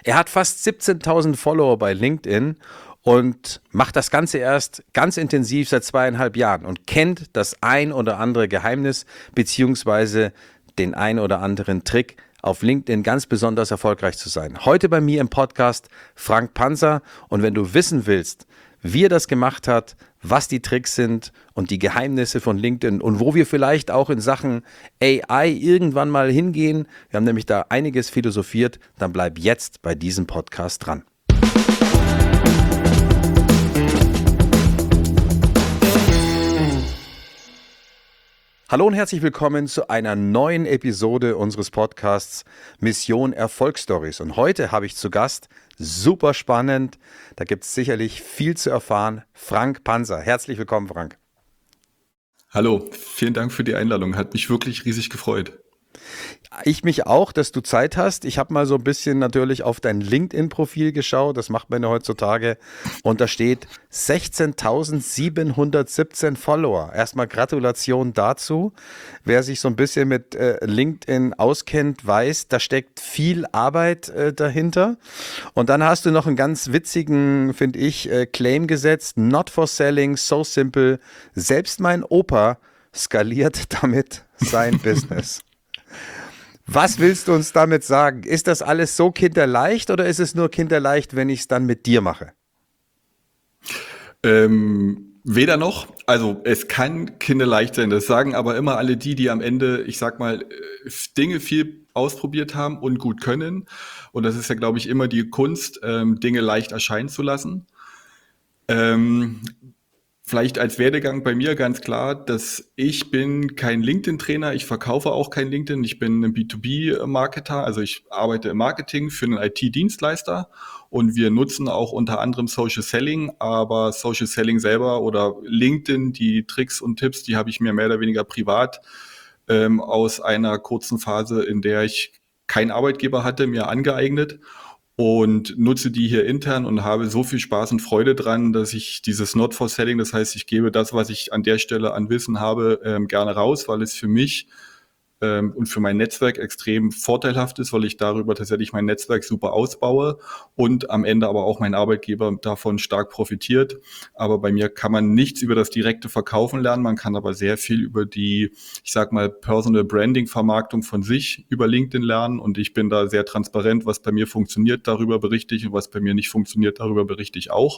Er hat fast 17.000 Follower bei LinkedIn und macht das Ganze erst ganz intensiv seit 2,5 Jahren und kennt das ein oder andere Geheimnis beziehungsweise den ein oder anderen Trick, auf LinkedIn ganz besonders erfolgreich zu sein. Heute bei mir im Podcast Frank Panzer, und wenn du wissen willst, wie er das gemacht hat, was die Tricks sind und die Geheimnisse von LinkedIn und wo wir vielleicht auch in Sachen AI irgendwann mal hingehen, wir haben nämlich da einiges philosophiert, dann bleib jetzt bei diesem Podcast dran. Hallo und herzlich willkommen zu einer neuen Episode unseres Podcasts Mission Erfolgsstories. Und heute habe ich zu Gast, super spannend, da gibt es sicherlich viel zu erfahren, Frank Panzer. Herzlich willkommen, Frank. Hallo, vielen Dank für die Einladung. Hat mich wirklich riesig gefreut. Ich mich auch, dass du Zeit hast. Ich habe mal so ein bisschen natürlich auf dein LinkedIn-Profil geschaut, das macht man ja heutzutage, und da steht 16.717 Follower. Erstmal Gratulation dazu. Wer sich so ein bisschen mit LinkedIn auskennt, weiß, da steckt viel Arbeit dahinter. Und dann hast du noch einen ganz witzigen, finde ich, Claim gesetzt, not for selling, so simple. Selbst mein Opa skaliert damit sein Business. Was willst du uns damit sagen? Ist das alles so kinderleicht oder ist es nur kinderleicht, wenn ich es dann mit dir mache? Weder noch. Also es kann kinderleicht sein. Das sagen aber immer alle die am Ende, ich sag mal, Dinge viel ausprobiert haben und gut können. Und das ist ja, glaube ich, immer die Kunst, Dinge leicht erscheinen zu lassen. Vielleicht als Werdegang bei mir ganz klar, dass ich bin kein LinkedIn-Trainer, ich verkaufe auch kein LinkedIn, ich bin ein B2B-Marketer, also ich arbeite im Marketing für einen IT-Dienstleister und wir nutzen auch unter anderem Social Selling, aber Social Selling selber oder LinkedIn, die Tricks und Tipps, die habe ich mir mehr oder weniger privat aus einer kurzen Phase, in der ich keinen Arbeitgeber hatte, mir angeeignet und nutze die hier intern und habe so viel Spaß und Freude dran, dass ich dieses Not for Selling, das heißt, ich gebe das, was ich an der Stelle an Wissen habe, gerne raus, weil es für mich und für mein Netzwerk extrem vorteilhaft ist, weil ich darüber tatsächlich mein Netzwerk super ausbaue und am Ende aber auch mein Arbeitgeber davon stark profitiert. Aber bei mir kann man nichts über das direkte Verkaufen lernen, man kann aber sehr viel über die, ich sag mal, Personal Branding, Vermarktung von sich über LinkedIn lernen und ich bin da sehr transparent, was bei mir funktioniert, darüber berichte ich und was bei mir nicht funktioniert, darüber berichte ich auch.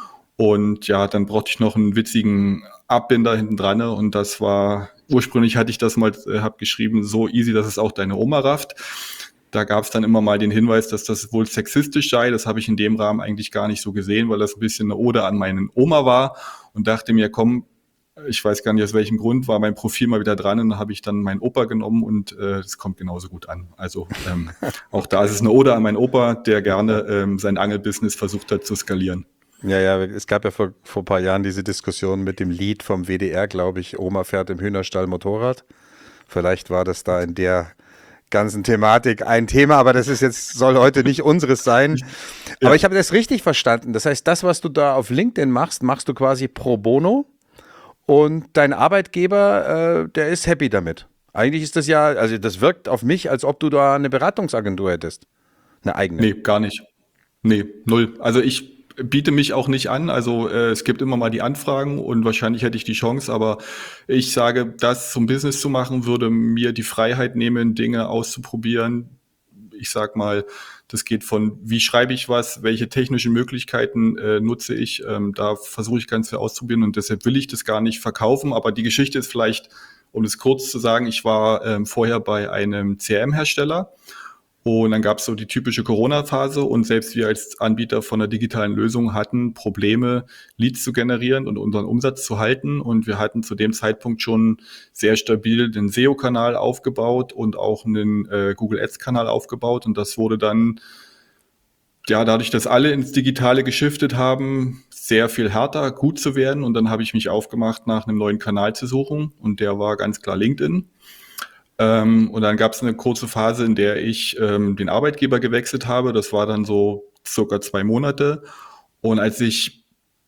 Und ja, dann brauchte ich noch einen witzigen Abbinder hinten dran und das war, ursprünglich hatte ich das mal, habe geschrieben, so easy, dass es auch deine Oma rafft. Da gab es dann immer mal den Hinweis, dass das wohl sexistisch sei. Das habe ich in dem Rahmen eigentlich gar nicht so gesehen, weil das ein bisschen eine Ode an meine Oma war und dachte mir, komm, ich weiß gar nicht aus welchem Grund, war mein Profil mal wieder dran und dann habe ich dann meinen Opa genommen und das kommt genauso gut an. Also auch da ist es eine Ode an meinen Opa, der gerne sein Angelbusiness versucht hat zu skalieren. Ja, es gab ja vor ein paar Jahren diese Diskussion mit dem Lied vom WDR, glaube ich, Oma fährt im Hühnerstall Motorrad. Vielleicht war das da in der ganzen Thematik ein Thema, aber das ist jetzt, soll heute nicht unseres sein. Aber ich habe das richtig verstanden. Das heißt, das, was du da auf LinkedIn machst, machst du quasi pro bono und dein Arbeitgeber, der ist happy damit. Eigentlich ist das ja, also das wirkt auf mich, als ob du da eine Beratungsagentur hättest. Eine eigene. Nee, gar nicht. Nee, null. Also ich biete mich auch nicht an. Also es gibt immer mal die Anfragen und wahrscheinlich hätte ich die Chance, aber ich sage, das zum Business zu machen, würde mir die Freiheit nehmen, Dinge auszuprobieren. Ich sag mal, das geht von, wie schreibe ich was, welche technischen Möglichkeiten nutze ich. Da versuche ich ganz viel auszuprobieren und deshalb will ich das gar nicht verkaufen. Aber die Geschichte ist vielleicht, um es kurz zu sagen, ich war vorher bei einem CRM-Hersteller. Und dann gab es so die typische Corona-Phase und selbst wir als Anbieter von einer digitalen Lösung hatten Probleme, Leads zu generieren und unseren Umsatz zu halten. Und wir hatten zu dem Zeitpunkt schon sehr stabil den SEO-Kanal aufgebaut und auch einen Google Ads-Kanal aufgebaut. Und das wurde dann, ja, dadurch, dass alle ins Digitale geschiftet haben, sehr viel härter, gut zu werden. Und dann habe ich mich aufgemacht, nach einem neuen Kanal zu suchen. Und der war ganz klar LinkedIn. Und dann gab es eine kurze Phase, in der ich den Arbeitgeber gewechselt habe. Das war dann so circa 2 Monate. Und als ich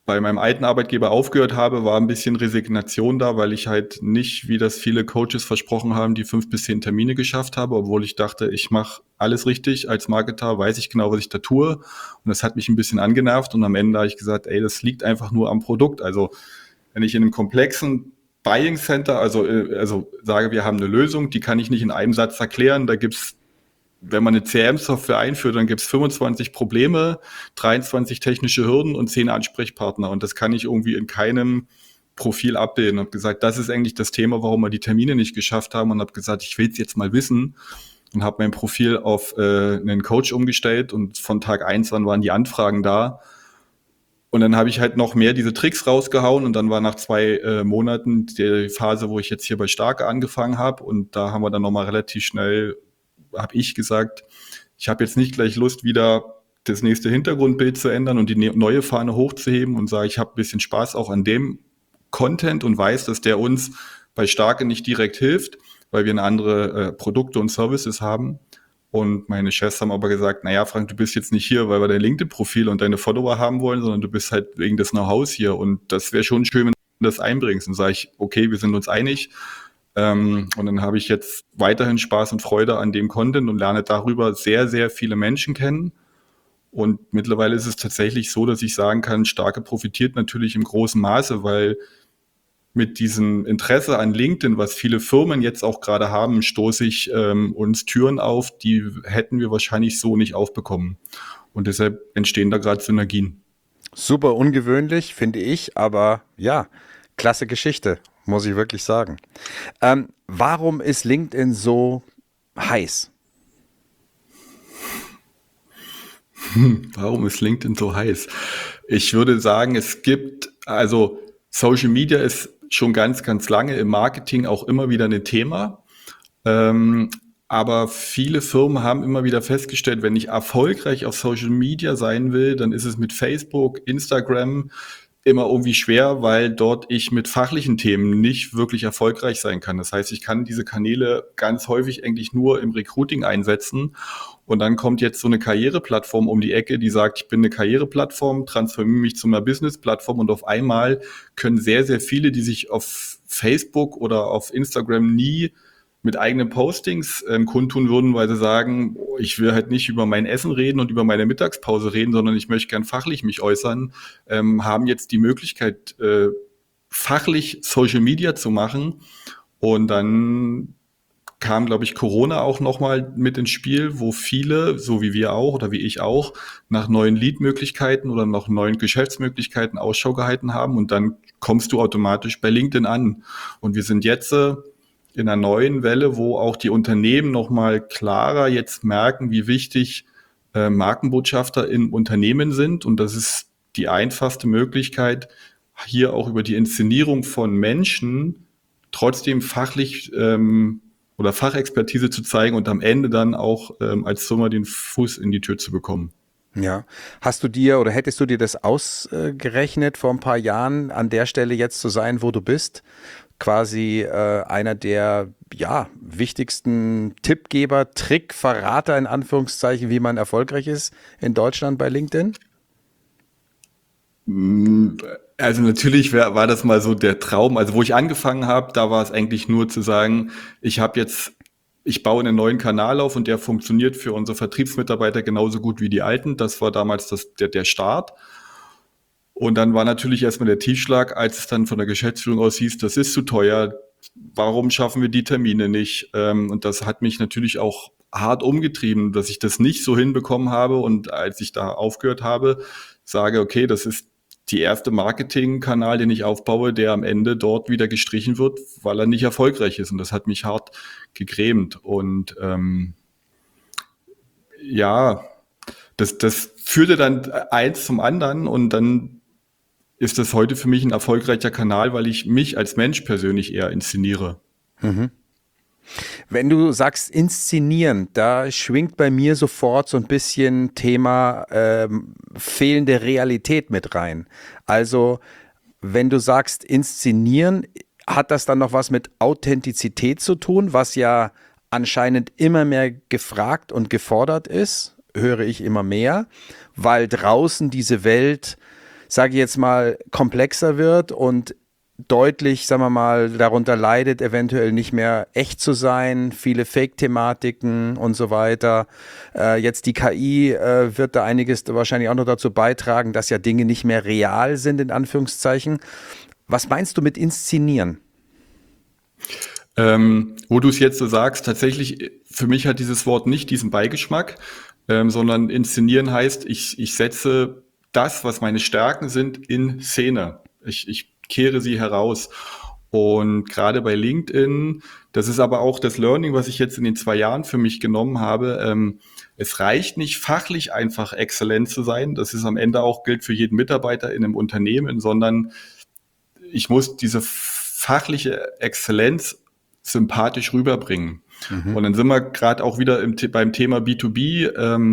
bei meinem alten Arbeitgeber aufgehört habe, war ein bisschen Resignation da, weil ich halt nicht, wie das viele Coaches versprochen haben, die 5 bis 10 Termine geschafft habe, obwohl ich dachte, ich mache alles richtig. Als Marketer weiß ich genau, was ich da tue. Und das hat mich ein bisschen angenervt. Und am Ende habe ich gesagt, ey, das liegt einfach nur am Produkt. Also wenn ich in einem komplexen Buying Center, also sage, wir haben eine Lösung, die kann ich nicht in einem Satz erklären. Da gibt's, wenn man eine CRM-Software einführt, dann gibt's 25 Probleme, 23 technische Hürden und 10 Ansprechpartner. Und das kann ich irgendwie in keinem Profil abbilden. Und habe gesagt, das ist eigentlich das Thema, warum wir die Termine nicht geschafft haben. Und habe gesagt, ich will es jetzt mal wissen. Und habe mein Profil auf einen Coach umgestellt. Und von Tag 1 an waren die Anfragen da. Und dann habe ich halt noch mehr diese Tricks rausgehauen und dann war nach 2 Monaten die Phase, wo ich jetzt hier bei Starke angefangen habe und da haben wir dann nochmal relativ schnell, habe ich gesagt, ich habe jetzt nicht gleich Lust, wieder das nächste Hintergrundbild zu ändern und die neue Fahne hochzuheben und sage, ich habe ein bisschen Spaß auch an dem Content und weiß, dass der uns bei Starke nicht direkt hilft, weil wir eine andere Produkte und Services haben. Und meine Chefs haben aber gesagt, naja, Frank, du bist jetzt nicht hier, weil wir dein LinkedIn-Profil und deine Follower haben wollen, sondern du bist halt wegen des Know-hows hier. Und das wäre schon schön, wenn du das einbringst. Und sage ich, okay, wir sind uns einig. Und dann habe ich jetzt weiterhin Spaß und Freude an dem Content und lerne darüber sehr, sehr viele Menschen kennen. Und mittlerweile ist es tatsächlich so, dass ich sagen kann, Starke profitiert natürlich im großen Maße, weil mit diesem Interesse an LinkedIn, was viele Firmen jetzt auch gerade haben, stoße ich uns Türen auf, die hätten wir wahrscheinlich so nicht aufbekommen. Und deshalb entstehen da gerade Synergien. Super ungewöhnlich, finde ich, aber ja, klasse Geschichte, muss ich wirklich sagen. Warum ist LinkedIn so heiß? Warum ist LinkedIn so heiß? Ich würde sagen, also Social Media ist schon ganz, ganz lange im Marketing auch immer wieder ein Thema. Aber viele Firmen haben immer wieder festgestellt, wenn ich erfolgreich auf Social Media sein will, dann ist es mit Facebook, Instagram immer irgendwie schwer, weil dort ich mit fachlichen Themen nicht wirklich erfolgreich sein kann. Das heißt, ich kann diese Kanäle ganz häufig eigentlich nur im Recruiting einsetzen. Und dann kommt jetzt so eine Karriereplattform um die Ecke, die sagt, ich bin eine Karriereplattform, transformiere mich zu einer Businessplattform und auf einmal können sehr, sehr viele, die sich auf Facebook oder auf Instagram nie mit eigenen Postings kundtun würden, weil sie sagen, ich will halt nicht über mein Essen reden und über meine Mittagspause reden, sondern ich möchte gern fachlich mich äußern, haben jetzt die Möglichkeit, fachlich Social Media zu machen. Und dann kam, glaube ich, Corona auch nochmal mit ins Spiel, wo viele, so wie wir auch oder wie ich auch, nach neuen Lead-Möglichkeiten oder nach neuen Geschäftsmöglichkeiten Ausschau gehalten haben. Und dann kommst du automatisch bei LinkedIn an. Und wir sind jetzt in einer neuen Welle, wo auch die Unternehmen nochmal klarer jetzt merken, wie wichtig Markenbotschafter in Unternehmen sind. Und das ist die einfachste Möglichkeit, hier auch über die Inszenierung von Menschen trotzdem fachlich oder Fachexpertise zu zeigen und am Ende dann auch als Firma den Fuß in die Tür zu bekommen. Ja. Hast du dir oder hättest du dir das ausgerechnet vor ein paar Jahren, an der Stelle jetzt zu sein, wo du bist? Quasi einer der wichtigsten Tippgeber, Trickverrater in Anführungszeichen, wie man erfolgreich ist in Deutschland bei LinkedIn? Also natürlich war das mal so der Traum. Also wo ich angefangen habe, da war es eigentlich nur zu sagen, ich baue einen neuen Kanal auf und der funktioniert für unsere Vertriebsmitarbeiter genauso gut wie die alten. Das war damals der Start. Und dann war natürlich erstmal der Tiefschlag, als es dann von der Geschäftsführung aus hieß, das ist zu teuer, warum schaffen wir die Termine nicht? Und das hat mich natürlich auch hart umgetrieben, dass ich das nicht so hinbekommen habe. Und als ich da aufgehört habe, sage, okay, das ist die erste Marketingkanal, den ich aufbaue, der am Ende dort wieder gestrichen wird, weil er nicht erfolgreich ist. Und das hat mich hart gegrämt. Und das führte dann eins zum anderen und dann ist das heute für mich ein erfolgreicher Kanal, weil ich mich als Mensch persönlich eher inszeniere. Mhm. Wenn du sagst inszenieren, da schwingt bei mir sofort so ein bisschen Thema fehlende Realität mit rein. Also wenn du sagst inszenieren, hat das dann noch was mit Authentizität zu tun, was ja anscheinend immer mehr gefragt und gefordert ist, höre ich immer mehr, weil draußen diese Welt sage ich jetzt mal, komplexer wird und deutlich, sagen wir mal, darunter leidet, eventuell nicht mehr echt zu sein, viele Fake-Thematiken und so weiter. Jetzt die KI wird da einiges wahrscheinlich auch noch dazu beitragen, dass ja Dinge nicht mehr real sind, in Anführungszeichen. Was meinst du mit inszenieren? Wo du es jetzt so sagst, tatsächlich, für mich hat dieses Wort nicht diesen Beigeschmack, sondern inszenieren heißt, ich setze das, was meine Stärken sind, in Szene. Ich kehre sie heraus. Und gerade bei LinkedIn, das ist aber auch das Learning, was ich jetzt in den 2 Jahren für mich genommen habe. Es reicht nicht, fachlich einfach exzellent zu sein. Das ist am Ende auch gilt für jeden Mitarbeiter in einem Unternehmen, sondern ich muss diese fachliche Exzellenz sympathisch rüberbringen. Und dann sind wir gerade auch wieder beim Thema B2B,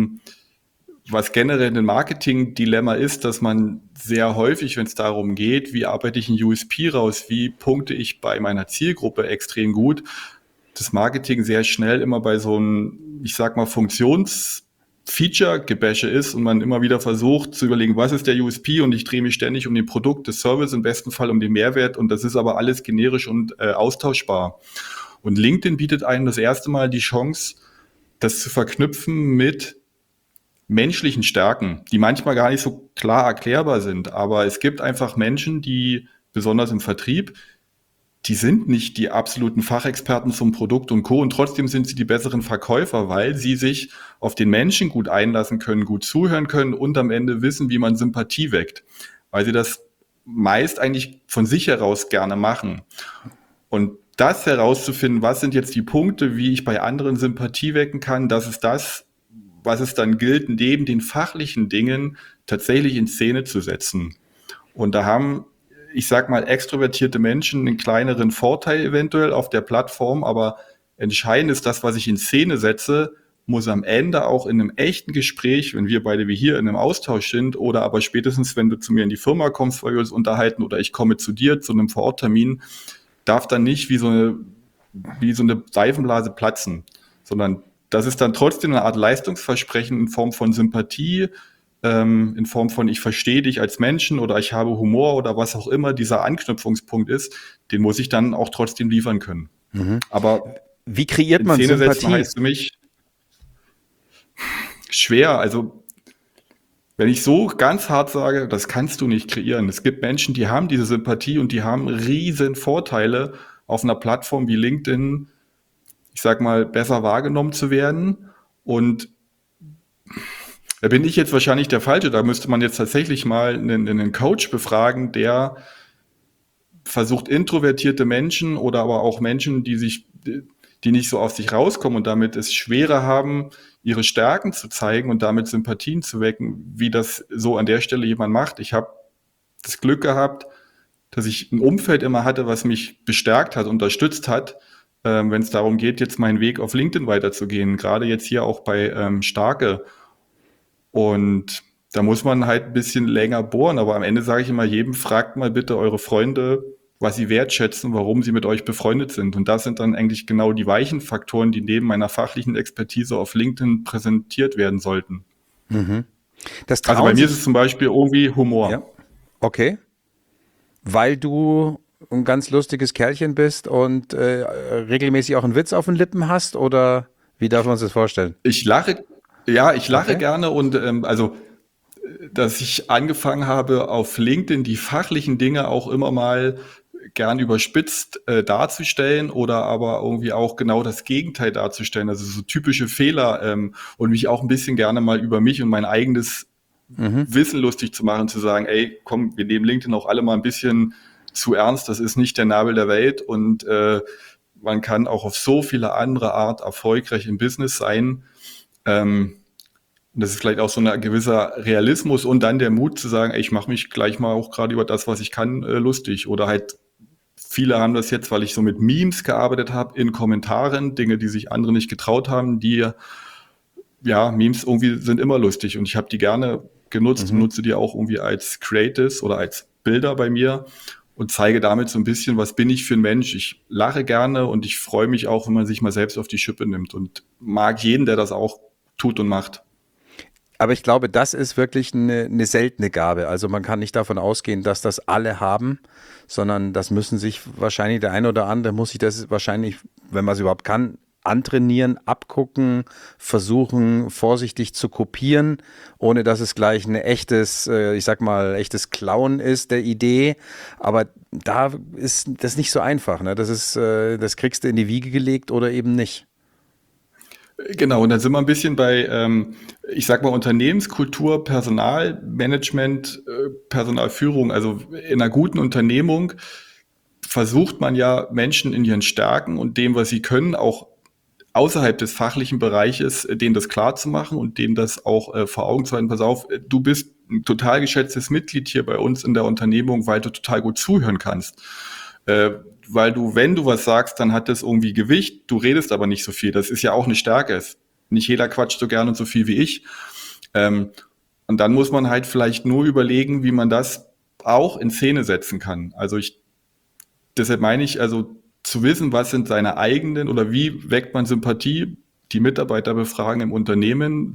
was generell ein Marketing-Dilemma ist, dass man sehr häufig, wenn es darum geht, wie arbeite ich ein USP raus, wie punkte ich bei meiner Zielgruppe extrem gut, das Marketing sehr schnell immer bei so einem, ich sag mal, Feature-Gebäsche ist und man immer wieder versucht zu überlegen, was ist der USP, und ich drehe mich ständig um den Produkt, das Service, im besten Fall um den Mehrwert, und das ist aber alles generisch und austauschbar. Und LinkedIn bietet einem das erste Mal die Chance, das zu verknüpfen mit menschlichen Stärken, die manchmal gar nicht so klar erklärbar sind. Aber es gibt einfach Menschen, die, besonders im Vertrieb, die sind nicht die absoluten Fachexperten zum Produkt und Co. Und trotzdem sind sie die besseren Verkäufer, weil sie sich auf den Menschen gut einlassen können, gut zuhören können und am Ende wissen, wie man Sympathie weckt. Weil sie das meist eigentlich von sich heraus gerne machen. Und das herauszufinden, was sind jetzt die Punkte, wie ich bei anderen Sympathie wecken kann, das ist das, was es dann gilt, neben den fachlichen Dingen tatsächlich in Szene zu setzen. Und da haben, ich sag mal, extrovertierte Menschen einen kleineren Vorteil eventuell auf der Plattform, aber entscheidend ist das, was ich in Szene setze, muss am Ende auch in einem echten Gespräch, wenn wir beide wie hier in einem Austausch sind, oder aber spätestens, wenn du zu mir in die Firma kommst, weil wir uns unterhalten, oder ich komme zu dir zu einem Vororttermin, darf dann nicht wie so eine Seifenblase platzen, sondern das ist dann trotzdem eine Art Leistungsversprechen in Form von Sympathie, in Form von ich verstehe dich als Menschen oder ich habe Humor oder was auch immer dieser Anknüpfungspunkt ist, den muss ich dann auch trotzdem liefern können. Aber wie kreiert in man Szene Sympathie? setzen heißt für mich schwer. Also wenn ich so ganz hart sage, das kannst du nicht kreieren. Es gibt Menschen, die haben diese Sympathie und die haben riesen Vorteile auf einer Plattform wie LinkedIn, ich sag mal, besser wahrgenommen zu werden. Und da bin ich jetzt wahrscheinlich der Falsche. Da müsste man jetzt tatsächlich mal einen Coach befragen, der versucht, introvertierte Menschen oder aber auch Menschen, die nicht so aus sich rauskommen und damit es schwerer haben, ihre Stärken zu zeigen und damit Sympathien zu wecken, wie das so an der Stelle jemand macht. Ich habe das Glück gehabt, dass ich ein Umfeld immer hatte, was mich bestärkt hat, unterstützt hat, wenn es darum geht, jetzt meinen Weg auf LinkedIn weiterzugehen, gerade jetzt hier auch bei Starke. Und da muss man halt ein bisschen länger bohren, aber am Ende sage ich immer jedem, fragt mal bitte eure Freunde, was sie wertschätzen, warum sie mit euch befreundet sind. Und das sind dann eigentlich genau die weichen Faktoren, die neben meiner fachlichen Expertise auf LinkedIn präsentiert werden sollten. Das Also bei trauen mir ist sich, es zum Beispiel irgendwie Humor. ja, okay, weil du ein ganz lustiges Kerlchen bist und regelmäßig auch einen Witz auf den Lippen hast, oder wie darf man sich das vorstellen? Ich lache, ja, ich lache Okay. gerne und dass ich angefangen habe, auf LinkedIn die fachlichen Dinge auch immer mal gern überspitzt darzustellen oder aber irgendwie auch genau das Gegenteil darzustellen, also so typische Fehler und mich auch ein bisschen gerne mal über mich und mein eigenes Wissen lustig zu machen, zu sagen, ey, komm, wir nehmen LinkedIn auch alle mal ein bisschen zu ernst, das ist nicht der Nabel der Welt und man kann auch auf so viele andere Art erfolgreich im Business sein. Und das ist vielleicht auch so ein gewisser Realismus und dann der Mut zu sagen, ey, ich mache mich gleich mal auch gerade über das, was ich kann, lustig. Oder halt, viele haben das jetzt, weil ich so mit Memes gearbeitet habe, in Kommentaren, Dinge, die sich andere nicht getraut haben, ja, Memes irgendwie sind immer lustig und ich habe die gerne genutzt und nutze die auch irgendwie als Creatives oder als Bilder bei mir und zeige damit so ein bisschen, was bin ich für ein Mensch. Ich lache gerne und ich freue mich auch, wenn man sich mal selbst auf die Schippe nimmt und mag jeden, der das auch tut und macht. Aber ich glaube, das ist wirklich eine seltene Gabe. Also man kann nicht davon ausgehen, dass das alle haben, sondern das müssen sich wahrscheinlich, der eine oder andere muss sich das wahrscheinlich, wenn man es überhaupt kann, antrainieren, abgucken, versuchen vorsichtig zu kopieren, ohne dass es gleich ein echtes, ich sag mal, echtes Klauen ist der Idee. Aber da ist das nicht so einfach. Ne? Das kriegst du in die Wiege gelegt oder eben nicht. Genau, und dann sind wir ein bisschen bei, ich sag mal, Unternehmenskultur, Personalmanagement, Personalführung. Also in einer guten Unternehmung versucht man ja Menschen in ihren Stärken und dem, was sie können, auch außerhalb des fachlichen Bereiches, denen das klar zu machen und denen das auch vor Augen zu halten. Pass auf, du bist ein total geschätztes Mitglied hier bei uns in der Unternehmung, weil du total gut zuhören kannst. Weil du, wenn du was sagst, dann hat das irgendwie Gewicht, du redest aber nicht so viel. Das ist ja auch eine Stärke. Nicht jeder quatscht so gerne und so viel wie ich. Und dann muss man halt vielleicht nur überlegen, wie man das auch in Szene setzen kann. Deshalb meine ich, also zu wissen, was sind seine eigenen oder wie weckt man Sympathie, die Mitarbeiter befragen im Unternehmen,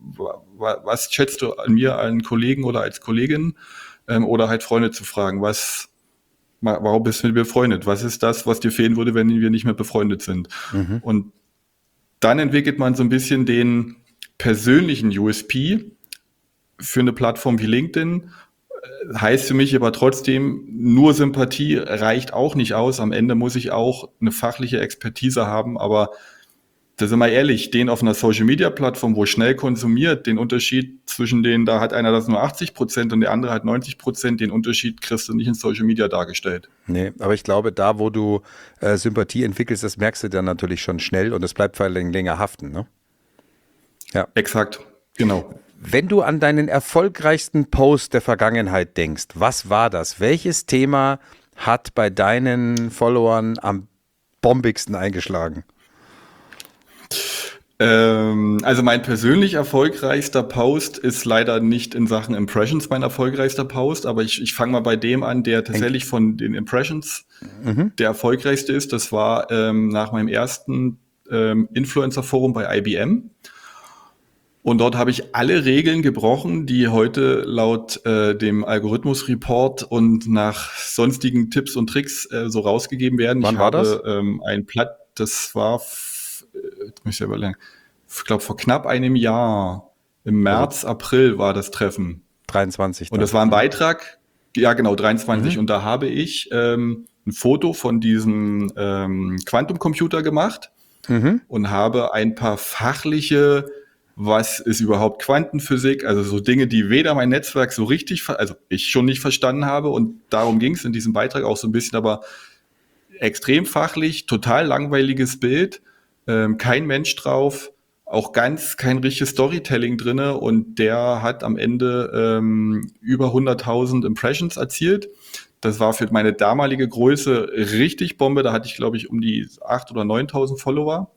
was schätzt du an mir, als Kollegen oder als Kollegin, oder halt Freunde zu fragen, warum bist du mit mir befreundet? Was ist das, was dir fehlen würde, wenn wir nicht mehr befreundet sind? Mhm. Und dann entwickelt man so ein bisschen den persönlichen USP für eine Plattform wie LinkedIn. Heißt für mich aber trotzdem, nur Sympathie reicht auch nicht aus. Am Ende muss ich auch eine fachliche Expertise haben, aber da sind wir ehrlich, den auf einer Social-Media-Plattform, wo schnell konsumiert, den Unterschied zwischen denen, da hat einer das nur 80% und der andere hat 90%, den Unterschied kriegst du nicht in Social-Media dargestellt. Nee, aber ich glaube, da, wo du Sympathie entwickelst, das merkst du dann natürlich schon schnell und es bleibt vor allem länger haften, ne? Ja. Exakt, genau. Wenn du an deinen erfolgreichsten Post der Vergangenheit denkst, was war das? Welches Thema hat bei deinen Followern am bombigsten eingeschlagen? Also mein persönlich erfolgreichster Post ist leider nicht in Sachen Impressions mein erfolgreichster Post, aber ich fange mal bei dem an, der tatsächlich von den Impressions der erfolgreichste ist. Das war nach meinem ersten Influencer-Forum bei IBM. Und dort habe ich alle Regeln gebrochen, die heute laut dem Algorithmus-Report und nach sonstigen Tipps und Tricks so rausgegeben werden. Wann war das? Das war, jetzt muss ich selber lernen, ich glaube vor knapp einem Jahr, im März, April war das Treffen. 23. Und das war ein Beitrag, ja genau, 23. Und da habe ich ein Foto von diesem Quantumcomputer gemacht und habe ein paar fachliche, was ist überhaupt Quantenphysik, also so Dinge, die weder mein Netzwerk so richtig, also ich schon nicht verstanden habe, und darum ging es in diesem Beitrag auch so ein bisschen, aber extrem fachlich, total langweiliges Bild, kein Mensch drauf, auch kein richtiges Storytelling drinne, und der hat am Ende über 100.000 Impressions erzielt. Das war für meine damalige Größe richtig Bombe, da hatte ich glaube ich um die 8.000 oder 9.000 Follower.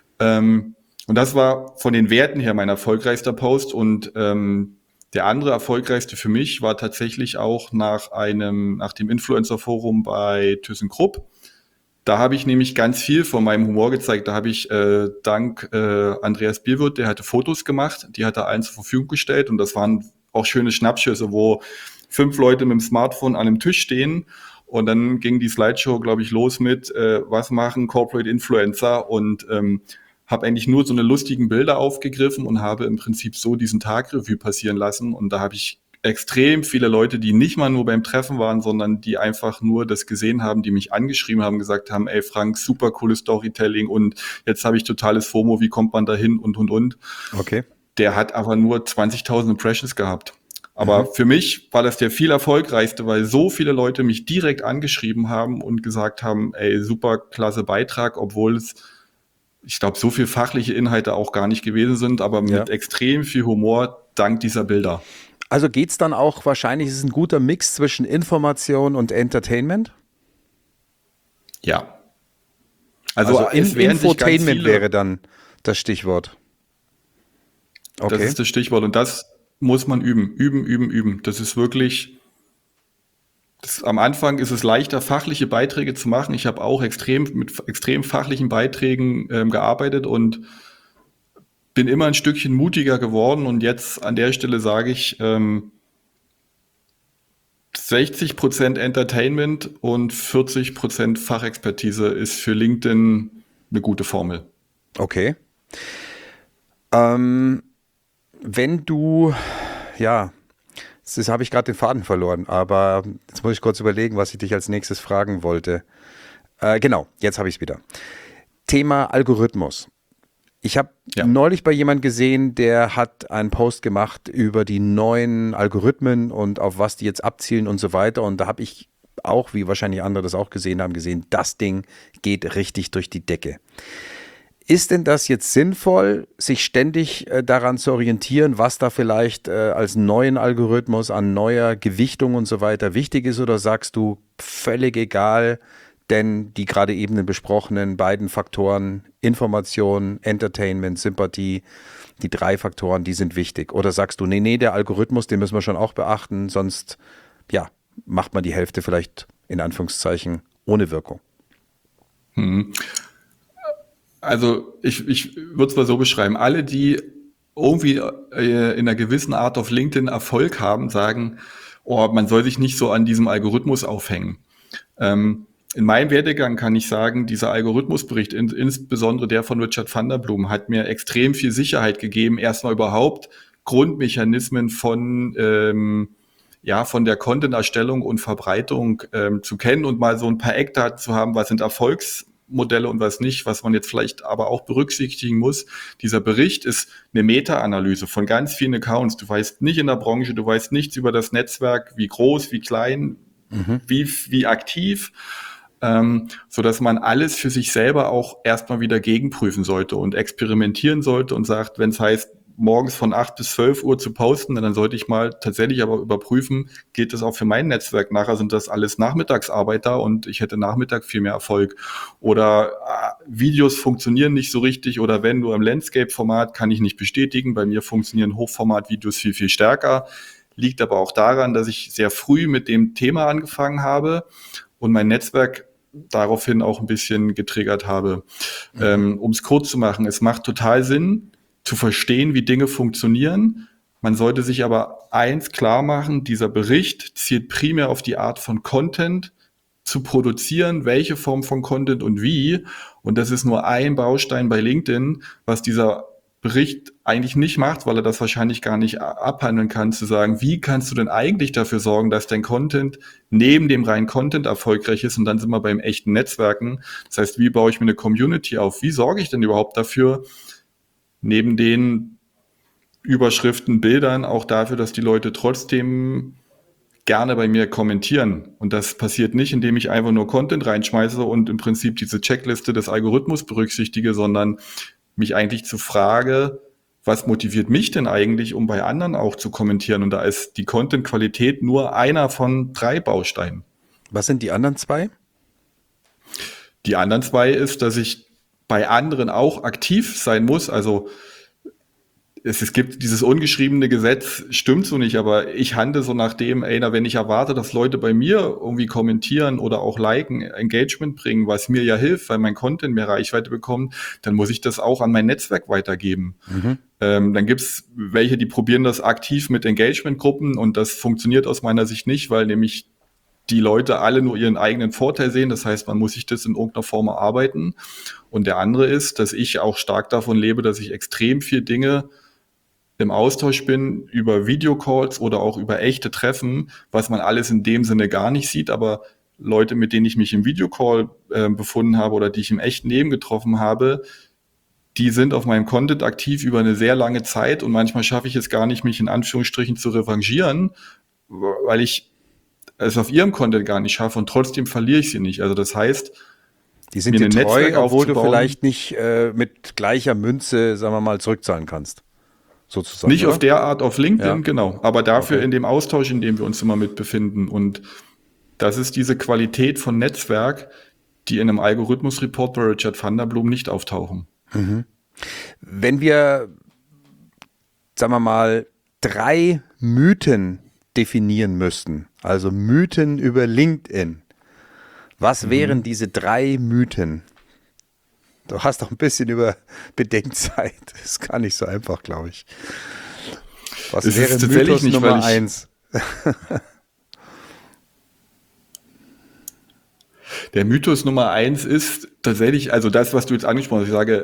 Und das war von den Werten her mein erfolgreichster Post, und der andere erfolgreichste für mich war tatsächlich auch nach dem Influencer-Forum bei ThyssenKrupp. Da habe ich nämlich ganz viel von meinem Humor gezeigt. Da habe ich dank Andreas Bierwirth, der hatte Fotos gemacht, die hat er allen zur Verfügung gestellt, und das waren auch schöne Schnappschüsse, wo 5 Leute mit dem Smartphone an einem Tisch stehen, und dann ging die Slideshow, glaube ich, los mit was machen Corporate Influencer, und habe eigentlich nur so eine lustigen Bilder aufgegriffen und habe im Prinzip so diesen Tag Revue passieren lassen. Und da habe ich extrem viele Leute, die nicht mal nur beim Treffen waren, sondern die einfach nur das gesehen haben, die mich angeschrieben haben, gesagt haben, ey Frank, super cooles Storytelling und jetzt habe ich totales FOMO, wie kommt man da hin und. Okay. Der hat aber nur 20.000 Impressions gehabt. Aber für mich war das der viel erfolgreichste, weil so viele Leute mich direkt angeschrieben haben und gesagt haben, ey, super klasse Beitrag, obwohl es, ich glaube, so viel fachliche Inhalte auch gar nicht gewesen sind, aber mit extrem viel Humor dank dieser Bilder. Also geht es dann auch, wahrscheinlich ist es ein guter Mix zwischen Information und Entertainment? Ja. Also Infotainment wäre dann das Stichwort. Okay. Das ist das Stichwort, und das muss man üben. Das ist wirklich, am Anfang ist es leichter, fachliche Beiträge zu machen. Ich habe auch mit extrem fachlichen Beiträgen gearbeitet, und bin immer ein Stückchen mutiger geworden und jetzt an der Stelle sage ich, 60% Entertainment und 40% Fachexpertise ist für LinkedIn eine gute Formel. Okay. Wenn du, ja, jetzt habe ich gerade den Faden verloren, aber jetzt muss ich kurz überlegen, was ich dich als nächstes fragen wollte. Genau, jetzt habe ich es wieder. Thema Algorithmus. Ich habe neulich bei jemand gesehen, der hat einen Post gemacht über die neuen Algorithmen und auf was die jetzt abzielen und so weiter. Und da habe ich auch, wie wahrscheinlich andere das auch gesehen haben, gesehen, das Ding geht richtig durch die Decke. Ist denn das jetzt sinnvoll, sich ständig daran zu orientieren, was da vielleicht als neuen Algorithmus an neuer Gewichtung und so weiter wichtig ist? Oder sagst du, völlig egal, denn die gerade eben besprochenen beiden Faktoren, Information, Entertainment, Sympathie, die 3 Faktoren, die sind wichtig? Oder sagst du, nee, der Algorithmus, den müssen wir schon auch beachten, sonst macht man die Hälfte vielleicht in Anführungszeichen ohne Wirkung? Also ich würde es mal so beschreiben, alle, die irgendwie in einer gewissen Art auf LinkedIn Erfolg haben, sagen, oh, man soll sich nicht so an diesem Algorithmus aufhängen. In meinem Werdegang kann ich sagen, dieser Algorithmusbericht, insbesondere der von Richard van der Bloem, hat mir extrem viel Sicherheit gegeben, erstmal überhaupt Grundmechanismen von der Content-Erstellung und Verbreitung zu kennen und mal so ein paar Eckdaten zu haben, was sind Erfolgsmodelle und was nicht, was man jetzt vielleicht aber auch berücksichtigen muss. Dieser Bericht ist eine Meta-Analyse von ganz vielen Accounts. Du weißt nicht in der Branche, du weißt nichts über das Netzwerk, wie groß, wie klein, wie aktiv. So dass man alles für sich selber auch erstmal wieder gegenprüfen sollte und experimentieren sollte und sagt, wenn es heißt, morgens von 8 bis 12 Uhr zu posten, dann sollte ich mal tatsächlich aber überprüfen, geht das auch für mein Netzwerk? Nachher sind das alles Nachmittagsarbeiter und ich hätte Nachmittag viel mehr Erfolg. Oder Videos funktionieren nicht so richtig oder wenn nur im Landscape-Format, kann ich nicht bestätigen. Bei mir funktionieren Hochformat-Videos viel, viel stärker. Liegt aber auch daran, dass ich sehr früh mit dem Thema angefangen habe und mein Netzwerk daraufhin auch ein bisschen getriggert habe. Um es kurz zu machen, es macht total Sinn, zu verstehen, wie Dinge funktionieren. Man sollte sich aber eins klar machen, dieser Bericht zielt primär auf die Art von Content zu produzieren, welche Form von Content und wie. Und das ist nur ein Baustein bei LinkedIn, was dieser Bericht eigentlich nicht macht, weil er das wahrscheinlich gar nicht abhandeln kann, zu sagen, wie kannst du denn eigentlich dafür sorgen, dass dein Content neben dem reinen Content erfolgreich ist und dann sind wir beim echten Netzwerken. Das heißt, wie baue ich mir eine Community auf? Wie sorge ich denn überhaupt dafür, neben den Überschriften, Bildern, auch dafür, dass die Leute trotzdem gerne bei mir kommentieren. Und das passiert nicht, indem ich einfach nur Content reinschmeiße und im Prinzip diese Checkliste des Algorithmus berücksichtige, sondern mich eigentlich zu frage, was motiviert mich denn eigentlich, um bei anderen auch zu kommentieren? Und da ist die Content-Qualität nur einer von 3 Bausteinen. Was sind die anderen 2? Die anderen 2 ist, dass ich bei anderen auch aktiv sein muss. Also es gibt dieses ungeschriebene Gesetz, stimmt so nicht, aber ich handle so nach dem, wenn ich erwarte, dass Leute bei mir irgendwie kommentieren oder auch liken, Engagement bringen, was mir ja hilft, weil mein Content mehr Reichweite bekommt, dann muss ich das auch an mein Netzwerk weitergeben. Dann gibt's welche, die probieren das aktiv mit Engagement-Gruppen und das funktioniert aus meiner Sicht nicht, weil nämlich die Leute alle nur ihren eigenen Vorteil sehen. Das heißt, man muss sich das in irgendeiner Form erarbeiten. Und der andere ist, dass ich auch stark davon lebe, dass ich extrem viel Dinge im Austausch bin über Videocalls oder auch über echte Treffen, was man alles in dem Sinne gar nicht sieht, aber Leute, mit denen ich mich im Videocall befunden habe oder die ich im echten Leben getroffen habe, die sind auf meinem Content aktiv über eine sehr lange Zeit und manchmal schaffe ich es gar nicht, mich in Anführungsstrichen zu revanchieren, weil ich es auf ihrem Content gar nicht schaffe und trotzdem verliere ich sie nicht. Also das heißt, die sind dir treu, obwohl du vielleicht nicht mit gleicher Münze, sagen wir mal, zurückzahlen kannst. Sozusagen, nicht oder? Auf der Art auf LinkedIn, genau. Aber dafür Okay. in dem Austausch, in dem wir uns immer mit befinden. Und das ist diese Qualität von Netzwerk, die in einem Algorithmus-Report bei Richard van der Bloem nicht auftauchen. Wenn wir, sagen wir mal, 3 Mythen definieren müssten, also Mythen über LinkedIn, was wären diese 3 Mythen, Du hast doch ein bisschen über Bedenkzeit. Das ist gar nicht so einfach, glaube ich. Was Es wäre ist tatsächlich Mythos nicht, Nummer weil ich 1? Der Mythos Nummer eins ist tatsächlich, also das, was du jetzt angesprochen hast, ich sage,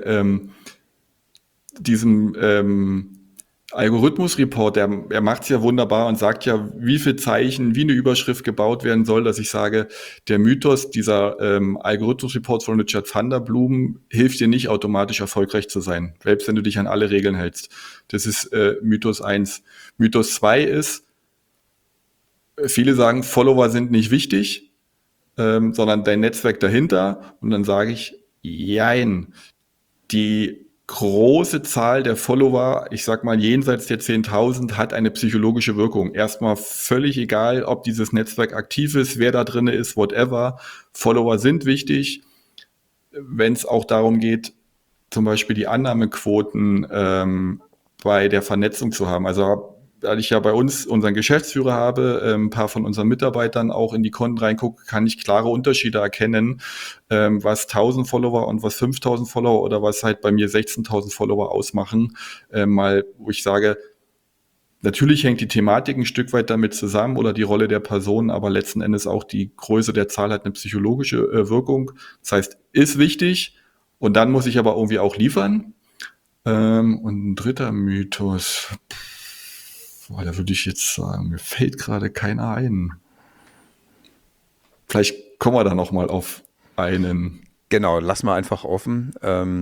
diesem Algorithmus-Report, er macht es ja wunderbar und sagt ja, wie viele Zeichen, wie eine Überschrift gebaut werden soll, dass ich sage, der Mythos dieser Algorithmus-Report von Richard van der Blumen hilft dir nicht automatisch erfolgreich zu sein, selbst wenn du dich an alle Regeln hältst. Das ist Mythos eins. Mythos 2 ist, viele sagen, Follower sind nicht wichtig, sondern dein Netzwerk dahinter. Und dann sage ich, jein, die große Zahl der Follower, ich sag mal jenseits der 10.000, hat eine psychologische Wirkung. Erstmal völlig egal, ob dieses Netzwerk aktiv ist, wer da drin ist, whatever. Follower sind wichtig, wenn es auch darum geht, zum Beispiel die Annahmequoten bei der Vernetzung zu haben. Also da ich ja bei uns unseren Geschäftsführer habe, ein paar von unseren Mitarbeitern auch in die Konten reingucke, kann ich klare Unterschiede erkennen, was 1.000 Follower und was 5.000 Follower oder was halt bei mir 16.000 Follower ausmachen. Mal, wo ich sage, natürlich hängt die Thematik ein Stück weit damit zusammen oder die Rolle der Person, aber letzten Endes auch die Größe der Zahl hat eine psychologische Wirkung. Das heißt, ist wichtig und dann muss ich aber irgendwie auch liefern. Und ein dritter Mythos. Boah, da würde ich jetzt sagen, mir fällt gerade keiner ein. Vielleicht kommen wir da nochmal auf einen. Genau, lass mal einfach offen.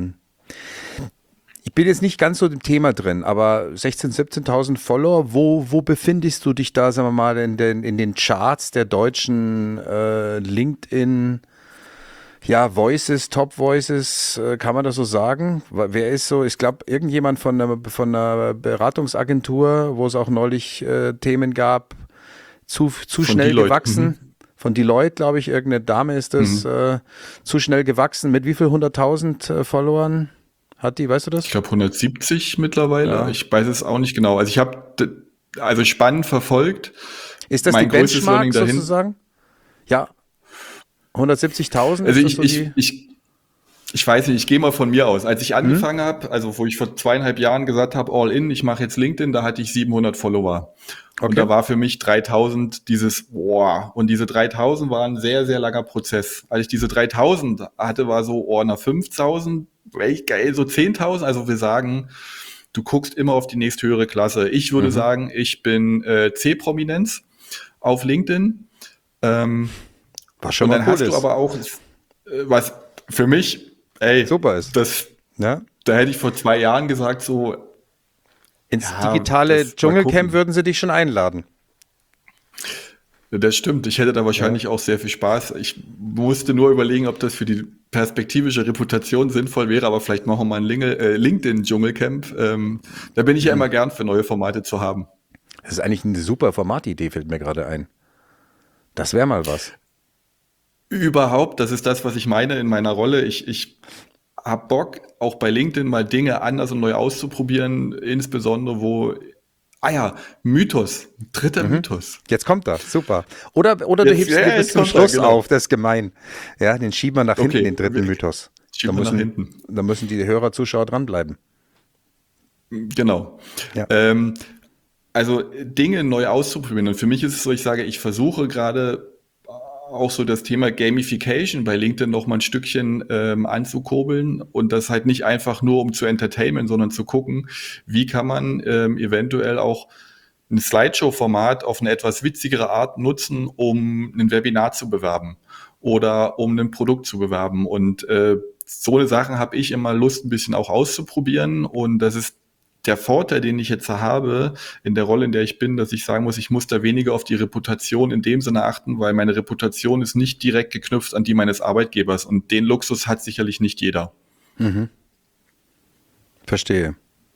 Ich bin jetzt nicht ganz so im Thema drin, aber 16.000, 17.000 Follower, wo befindest du dich da, sagen wir mal, in den Charts der deutschen LinkedIn, ja, Voices, Top Voices, kann man das so sagen? Wer ist so, ich glaube, irgendjemand von einer Beratungsagentur, wo es auch neulich Themen gab, zu Von schnell Deloitte. gewachsen. Von Deloitte, glaube ich, irgendeine Dame ist das, zu schnell gewachsen. Mit wie viel 100.000 Followern hat die, weißt du das? Ich glaube 170 mittlerweile. Ja. Ich weiß es auch nicht genau. Also ich habe also spannend verfolgt. Ist das Mein die größtes Benchmark Learning dahin. sozusagen? Ja, 170.000 Also ist das so die? ich weiß nicht, ich gehe mal von mir aus. Als ich angefangen habe, also wo ich vor 2,5 Jahren gesagt habe, all in, ich mache jetzt LinkedIn, da hatte ich 700 Follower. Und Okay. da war für mich 3.000 dieses, boah, und diese 3.000 waren ein sehr, sehr langer Prozess. Als ich diese 3.000 hatte, war so, oh, nach 5.000, echt geil, so 10.000. Also wir sagen, du guckst immer auf die nächsthöhere Klasse. Ich würde sagen, ich bin C-Prominenz auf LinkedIn. Was schon Und mal dann cool hast du ist. aber auch, was für mich, ey, Super ist. das, Ja? da hätte ich vor 2 Jahren gesagt, so, Ins ja, digitale das mal Dschungelcamp gucken. würden sie dich schon einladen. Das stimmt. Ich hätte da wahrscheinlich auch sehr viel Spaß. Ich musste nur überlegen, ob das für die perspektivische Reputation sinnvoll wäre, aber vielleicht machen wir mal ein LinkedIn-Dschungelcamp. Da bin ich ja immer gern für neue Formate zu haben. Das ist eigentlich eine super Formatidee, fällt mir gerade ein. Das wäre mal was. Überhaupt, das ist das, was ich meine in meiner Rolle. Ich habe Bock, auch bei LinkedIn mal Dinge anders und neu auszuprobieren, insbesondere wo, Mythos, dritter Mythos. Jetzt kommt er, super. Oder du Jetzt, hebst ja, ihn dir bis jetzt zum kommt er, Schluss genau. auf, das ist gemein. Ja, den schieben wir nach hinten, Okay, den dritten Mythos. schieben wir nach hinten. Da müssen die Hörer, Zuschauer dranbleiben. Genau. Ja. Also Dinge neu auszuprobieren. Und für mich ist es so, ich sage, ich versuche gerade auch so das Thema Gamification bei LinkedIn noch mal ein Stückchen anzukurbeln und das halt nicht einfach nur um zu entertainen, sondern zu gucken, wie kann man eventuell auch ein Slideshow-Format auf eine etwas witzigere Art nutzen, um ein Webinar zu bewerben oder um ein Produkt zu bewerben. Und so eine Sachen habe ich immer Lust, ein bisschen auch auszuprobieren. Und das ist der Vorteil, den ich jetzt habe in der Rolle, in der ich bin, dass ich sagen muss, ich muss da weniger auf die Reputation in dem Sinne achten, weil meine Reputation ist nicht direkt geknüpft an die meines Arbeitgebers. Und den Luxus hat sicherlich nicht jeder. Verstehe.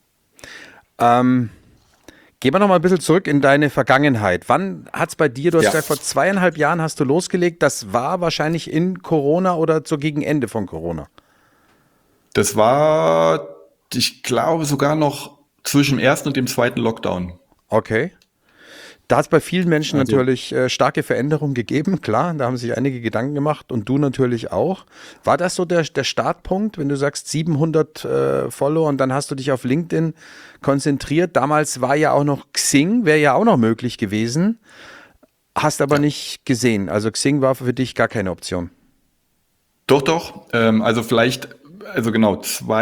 Gehen wir noch mal ein bisschen zurück in deine Vergangenheit. Wann hat es bei dir, du hast Ja. gesagt, vor 2,5 Jahren hast du losgelegt. Das war wahrscheinlich in Corona oder so gegen Ende von Corona. Das war, ich glaube, sogar noch zwischen dem ersten und dem zweiten Lockdown. Okay. Da hat es bei vielen Menschen Also natürlich starke Veränderungen gegeben, klar, da haben sich einige Gedanken gemacht und du natürlich auch. War das so der Startpunkt, wenn du sagst 700 Follower und dann hast du dich auf LinkedIn konzentriert? Damals war ja auch noch Xing, wäre ja auch noch möglich gewesen, hast aber ja. nicht gesehen. Also Xing war für dich gar keine Option. Doch, doch. Also vielleicht, also genau,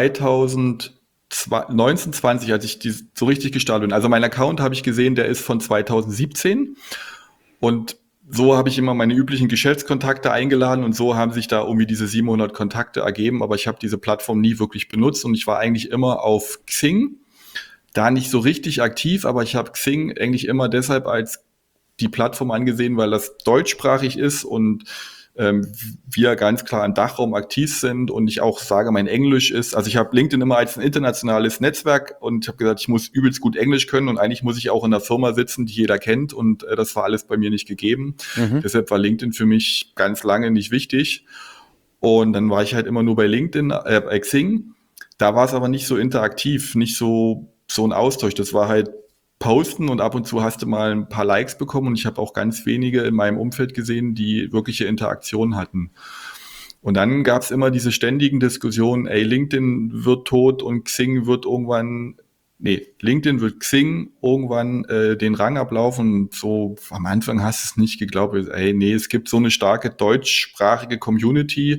2019, 20, als ich so richtig gestartet bin. Also mein Account habe ich gesehen, der ist von 2017 und so habe ich immer meine üblichen Geschäftskontakte eingeladen und so haben sich da irgendwie diese 700 Kontakte ergeben, aber ich habe diese Plattform nie wirklich benutzt und ich war eigentlich immer auf Xing, da nicht so richtig aktiv, aber ich habe Xing eigentlich immer deshalb als die Plattform angesehen, weil das deutschsprachig ist und wir ganz klar im Dachraum aktiv sind und ich auch sage, mein Englisch ist, also ich habe LinkedIn immer als ein internationales Netzwerk und ich habe gesagt, ich muss übelst gut Englisch können und eigentlich muss ich auch in einer Firma sitzen, die jeder kennt und das war alles bei mir nicht gegeben. Mhm. Deshalb war LinkedIn für mich ganz lange nicht wichtig und dann war ich halt immer nur bei LinkedIn, bei Xing. Da war es aber nicht so interaktiv, nicht so ein Austausch. Das war halt posten und ab und zu hast du mal ein paar Likes bekommen und ich habe auch ganz wenige in meinem Umfeld gesehen, die wirkliche Interaktion hatten. Und dann gab es immer diese ständigen Diskussionen, ey, LinkedIn wird tot und Xing wird irgendwann, nee, LinkedIn wird Xing irgendwann den Rang ablaufen. Und so am Anfang hast du es nicht geglaubt, ey, nee, es gibt so eine starke deutschsprachige Community,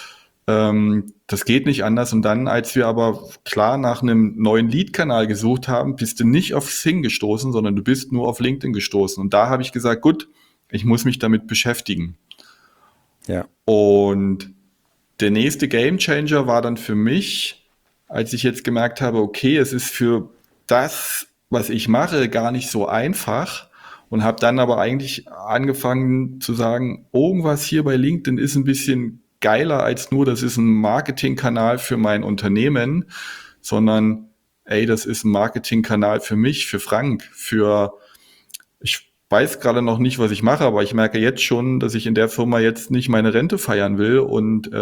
das geht nicht anders. Und dann, als wir aber klar nach einem neuen Lead-Kanal gesucht haben, bist du nicht auf Xing gestoßen, sondern du bist nur auf LinkedIn gestoßen. Und da habe ich gesagt, gut, ich muss mich damit beschäftigen. Ja. Und der nächste Gamechanger war dann für mich, als ich jetzt gemerkt habe, okay, es ist für das, was ich mache, gar nicht so einfach. Und habe dann aber eigentlich angefangen zu sagen, irgendwas hier bei LinkedIn ist ein bisschen geiler als nur, das ist ein Marketingkanal für mein Unternehmen, sondern ey, das ist ein Marketingkanal für mich, für Frank, ich weiß gerade noch nicht, was ich mache, aber ich merke jetzt schon, dass ich in der Firma jetzt nicht meine Rente feiern will und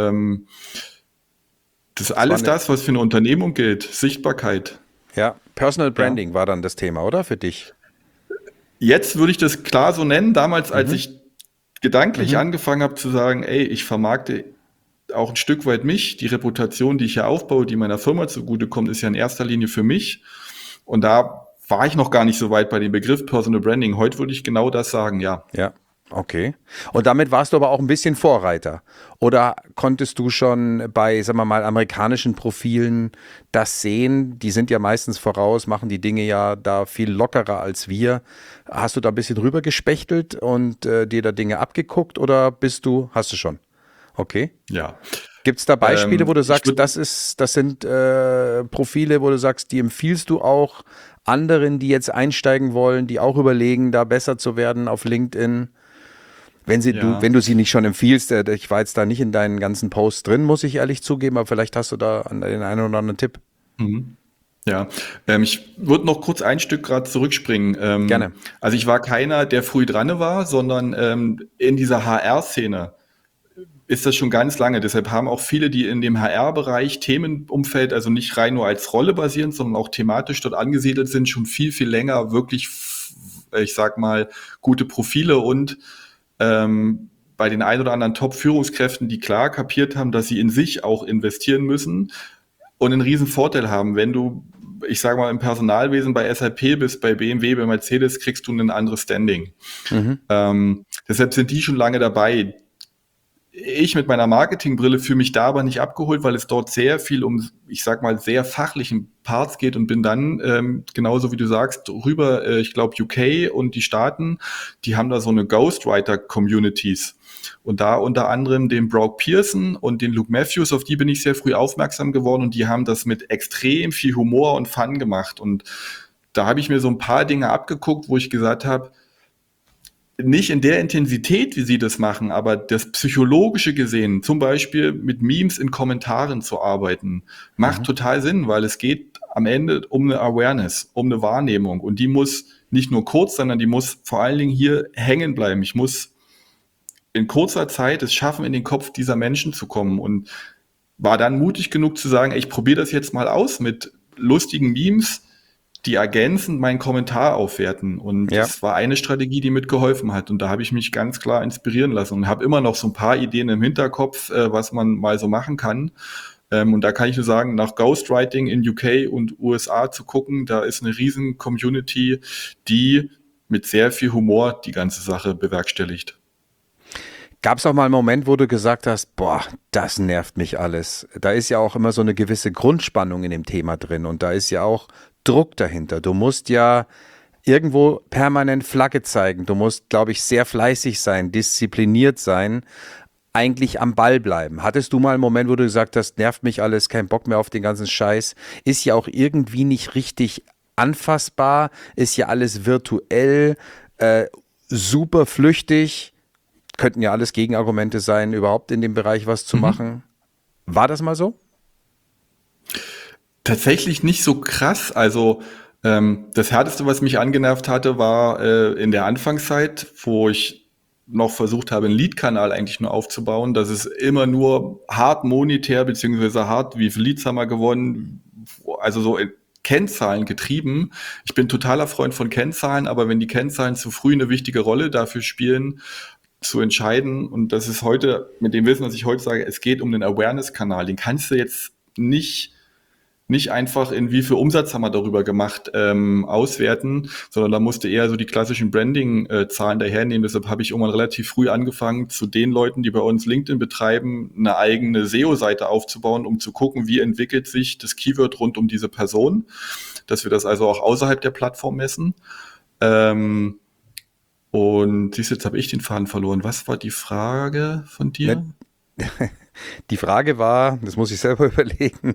das ist Das war alles eine, das, was für eine Unternehmung gilt, Sichtbarkeit. ja, Personal Ja. Branding war dann das Thema, oder? Für dich? Jetzt würde ich das klar so nennen. Damals, als Mhm. ich gedanklich Mhm. angefangen habe zu sagen, ey, ich vermarkte auch ein Stück weit mich, die Reputation, die ich hier aufbaue, die meiner Firma zugutekommt, ist ja in erster Linie für mich. Und da war ich noch gar nicht so weit bei dem Begriff Personal Branding. Heute würde ich genau das sagen, ja. Ja, okay. Und damit warst du aber auch ein bisschen Vorreiter. Oder konntest du schon bei, sagen wir mal, amerikanischen Profilen das sehen? Die sind ja meistens voraus, machen die Dinge ja da viel lockerer als wir. Hast du da ein bisschen rüber gespechtelt und dir da Dinge abgeguckt oder hast du schon? Okay. Ja. Gibt es da Beispiele, wo du Ich sagst, würde das sind Profile, wo du sagst, die empfiehlst du auch anderen, die jetzt einsteigen wollen, die auch überlegen, da besser zu werden auf LinkedIn? Wenn Ja. du sie nicht schon empfiehlst, ich war jetzt da nicht in deinen ganzen Posts drin, muss ich ehrlich zugeben, aber vielleicht hast du da den einen oder anderen Tipp. Mhm. Ja, ich würde noch kurz ein Stück gerade zurückspringen. Gerne. Also ich war keiner, der früh dran war, sondern in dieser HR-Szene ist das schon ganz lange. Deshalb haben auch viele, die in dem HR-Bereich, Themenumfeld, also nicht rein nur als Rolle basierend, sondern auch thematisch dort angesiedelt sind, schon viel, viel länger wirklich, ich sag mal, gute Profile und bei den ein oder anderen Top-Führungskräften, die klar kapiert haben, dass sie in sich auch investieren müssen und einen riesen Vorteil haben. Wenn du, ich sage mal, im Personalwesen bei SAP bist, bei BMW, bei Mercedes, kriegst du ein anderes Standing. Mhm. Deshalb sind die schon lange dabei. Ich mit meiner Marketingbrille fühle mich da aber nicht abgeholt, weil es dort sehr viel um, ich sag mal, sehr fachlichen Parts geht und bin dann, genauso wie du sagst, rüber, ich glaube, UK und die Staaten, die haben da so eine Ghostwriter-Communities. Und da unter anderem den Brock Pearson und den Luke Matthews, auf die bin ich sehr früh aufmerksam geworden und die haben das mit extrem viel Humor und Fun gemacht. Und da habe ich mir so ein paar Dinge abgeguckt, wo ich gesagt habe, nicht in der Intensität, wie sie das machen, aber das Psychologische gesehen, zum Beispiel mit Memes in Kommentaren zu arbeiten, macht Mhm. total Sinn, weil es geht am Ende um eine Awareness, um eine Wahrnehmung und die muss nicht nur kurz, sondern die muss vor allen Dingen hier hängen bleiben. Ich muss in kurzer Zeit es schaffen, in den Kopf dieser Menschen zu kommen und war dann mutig genug zu sagen, ey, ich probiere das jetzt mal aus mit lustigen Memes, die ergänzend meinen Kommentar aufwerten. Und Ja. das war eine Strategie, die mitgeholfen hat. Und da habe ich mich ganz klar inspirieren lassen und habe immer noch so ein paar Ideen im Hinterkopf, was man mal so machen kann. Und da kann ich nur sagen, nach Ghostwriting in UK und USA zu gucken, da ist eine riesen Community, die mit sehr viel Humor die ganze Sache bewerkstelligt. Gab es auch mal einen Moment, wo du gesagt hast, boah, das nervt mich alles. Da ist ja auch immer so eine gewisse Grundspannung in dem Thema drin und da ist ja auch Druck dahinter. Du musst ja irgendwo permanent Flagge zeigen. Du musst, glaube ich, sehr fleißig sein, diszipliniert sein, eigentlich am Ball bleiben. Hattest du mal einen Moment, wo du gesagt hast, nervt mich alles, kein Bock mehr auf den ganzen Scheiß? Ist ja auch irgendwie nicht richtig anfassbar, ist ja alles virtuell, super flüchtig. Könnten ja alles Gegenargumente sein, überhaupt in dem Bereich was zu machen. War das mal so? Tatsächlich nicht so krass. Also das Härteste, was mich angenervt hatte, war in der Anfangszeit, wo ich noch versucht habe, einen Lead-Kanal eigentlich nur aufzubauen. Das ist immer nur hart monetär, beziehungsweise hart, wie viele Leads haben wir gewonnen, also so in Kennzahlen getrieben. Ich bin totaler Freund von Kennzahlen, aber wenn die Kennzahlen zu früh eine wichtige Rolle dafür spielen, zu entscheiden, und das ist heute, mit dem Wissen, was ich heute sage, es geht um den Awareness-Kanal, den kannst du jetzt nicht einfach in wie viel Umsatz haben wir darüber gemacht auswerten, sondern da musste eher so die klassischen Branding-Zahlen dahernehmen. Deshalb habe ich irgendwann relativ früh angefangen, zu den Leuten, die bei uns LinkedIn betreiben, eine eigene SEO-Seite aufzubauen, um zu gucken, wie entwickelt sich das Keyword rund um diese Person, dass wir das also auch außerhalb der Plattform messen. Und siehst du, jetzt habe ich den Faden verloren. Was war die Frage von dir? Die Frage war, das muss ich selber überlegen,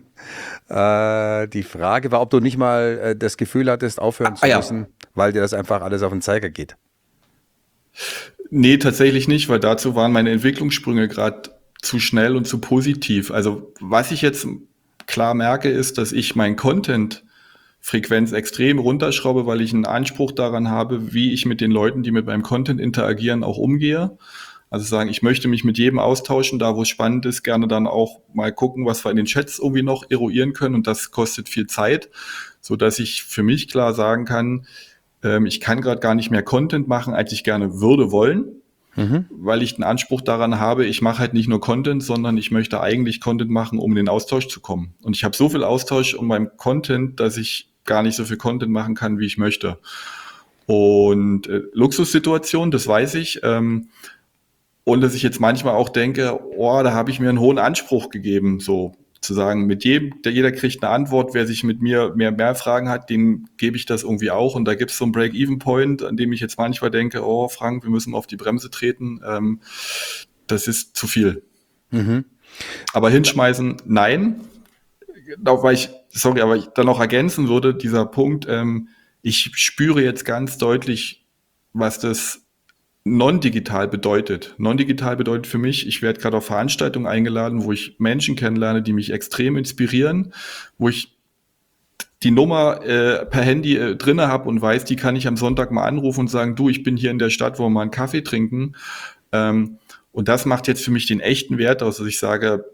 die Frage war, ob du nicht mal das Gefühl hattest, aufhören zu Ja. müssen, weil dir das einfach alles auf den Zeiger geht. Nee, tatsächlich nicht, weil dazu waren meine Entwicklungssprünge gerade zu schnell und zu positiv. Also was ich jetzt klar merke, ist, dass ich mein Content-Frequenz extrem runterschraube, weil ich einen Anspruch daran habe, wie ich mit den Leuten, die mit meinem Content interagieren, auch umgehe. Also sagen, ich möchte mich mit jedem austauschen, da wo es spannend ist, gerne dann auch mal gucken, was wir in den Chats irgendwie noch eruieren können, und das kostet viel Zeit, so dass ich für mich klar sagen kann, ich kann gerade gar nicht mehr Content machen, als ich gerne würde wollen, weil ich den Anspruch daran habe, ich mache halt nicht nur Content, sondern ich möchte eigentlich Content machen, um in den Austausch zu kommen. Und ich habe so viel Austausch um meinem Content, dass ich gar nicht so viel Content machen kann, wie ich möchte. Und Luxussituation, das weiß ich. Und dass ich jetzt manchmal auch denke, oh, da habe ich mir einen hohen Anspruch gegeben, so zu sagen, mit jedem, jeder kriegt eine Antwort, wer sich mit mir mehr Fragen hat, dem gebe ich das irgendwie auch. Und da gibt es so einen Break-Even-Point, an dem ich jetzt manchmal denke, oh Frank, wir müssen auf die Bremse treten. Das ist zu viel. Aber hinschmeißen, nein. Aber ich dann noch ergänzen würde, dieser Punkt, ich spüre jetzt ganz deutlich, was das non-digital bedeutet. Non-digital bedeutet für mich, ich werde gerade auf Veranstaltungen eingeladen, wo ich Menschen kennenlerne, die mich extrem inspirieren, wo ich die Nummer per Handy drinne habe und weiß, die kann ich am Sonntag mal anrufen und sagen, du, ich bin hier in der Stadt, wo wir mal einen Kaffee trinken. Und das macht jetzt für mich den echten Wert aus, dass ich sage,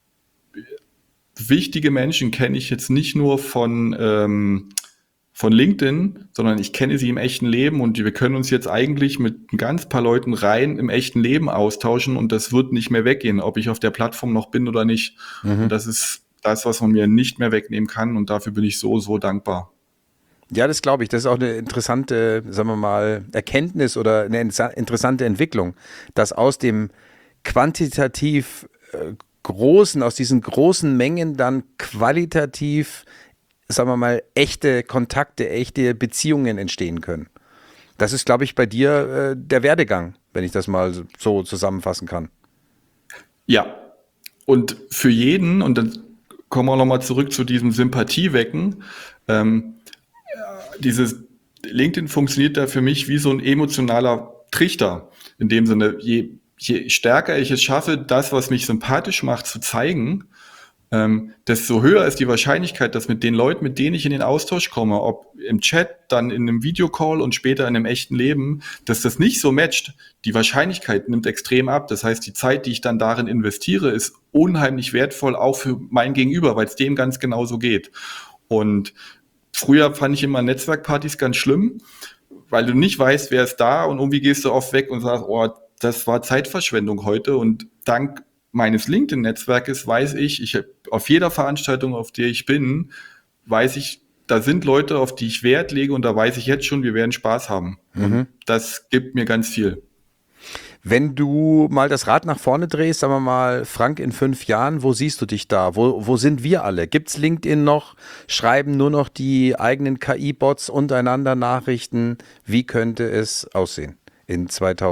wichtige Menschen kenne ich jetzt nicht nur von LinkedIn, sondern ich kenne sie im echten Leben, und wir können uns jetzt eigentlich mit ein ganz paar Leuten rein im echten Leben austauschen, und das wird nicht mehr weggehen, ob ich auf der Plattform noch bin oder nicht. Und das ist das, was man mir nicht mehr wegnehmen kann, und dafür bin ich so, so dankbar. Ja, das glaube ich. Das ist auch eine interessante, sagen wir mal, Erkenntnis oder eine interessante Entwicklung, dass aus dem quantitativ großen, aus diesen großen Mengen dann qualitativ, sagen wir mal, echte Kontakte, echte Beziehungen entstehen können. Das ist, glaube ich, bei dir der Werdegang, wenn ich das mal so zusammenfassen kann. Ja, und für jeden, und dann kommen wir nochmal zurück zu diesem Sympathiewecken, dieses LinkedIn funktioniert da für mich wie so ein emotionaler Trichter. In dem Sinne, je stärker ich es schaffe, das, was mich sympathisch macht, zu zeigen, desto höher ist die Wahrscheinlichkeit, dass mit den Leuten, mit denen ich in den Austausch komme, ob im Chat, dann in einem Videocall und später in einem echten Leben, dass das nicht so matcht. Die Wahrscheinlichkeit nimmt extrem ab. Das heißt, die Zeit, die ich dann darin investiere, ist unheimlich wertvoll, auch für mein Gegenüber, weil es dem ganz genauso geht. Und früher fand ich immer Netzwerkpartys ganz schlimm, weil du nicht weißt, wer ist da und irgendwie gehst du oft weg und sagst, oh, das war Zeitverschwendung heute. Und dank meines LinkedIn-Netzwerkes weiß ich auf jeder Veranstaltung, auf der ich bin, weiß ich, da sind Leute, auf die ich Wert lege und da weiß ich jetzt schon, wir werden Spaß haben. Und das gibt mir ganz viel. Wenn du mal das Rad nach vorne drehst, sagen wir mal, Frank, in 5 Jahren, wo siehst du dich da? Wo sind wir alle? Gibt's LinkedIn noch? Schreiben nur noch die eigenen KI-Bots untereinander Nachrichten? Wie könnte es aussehen in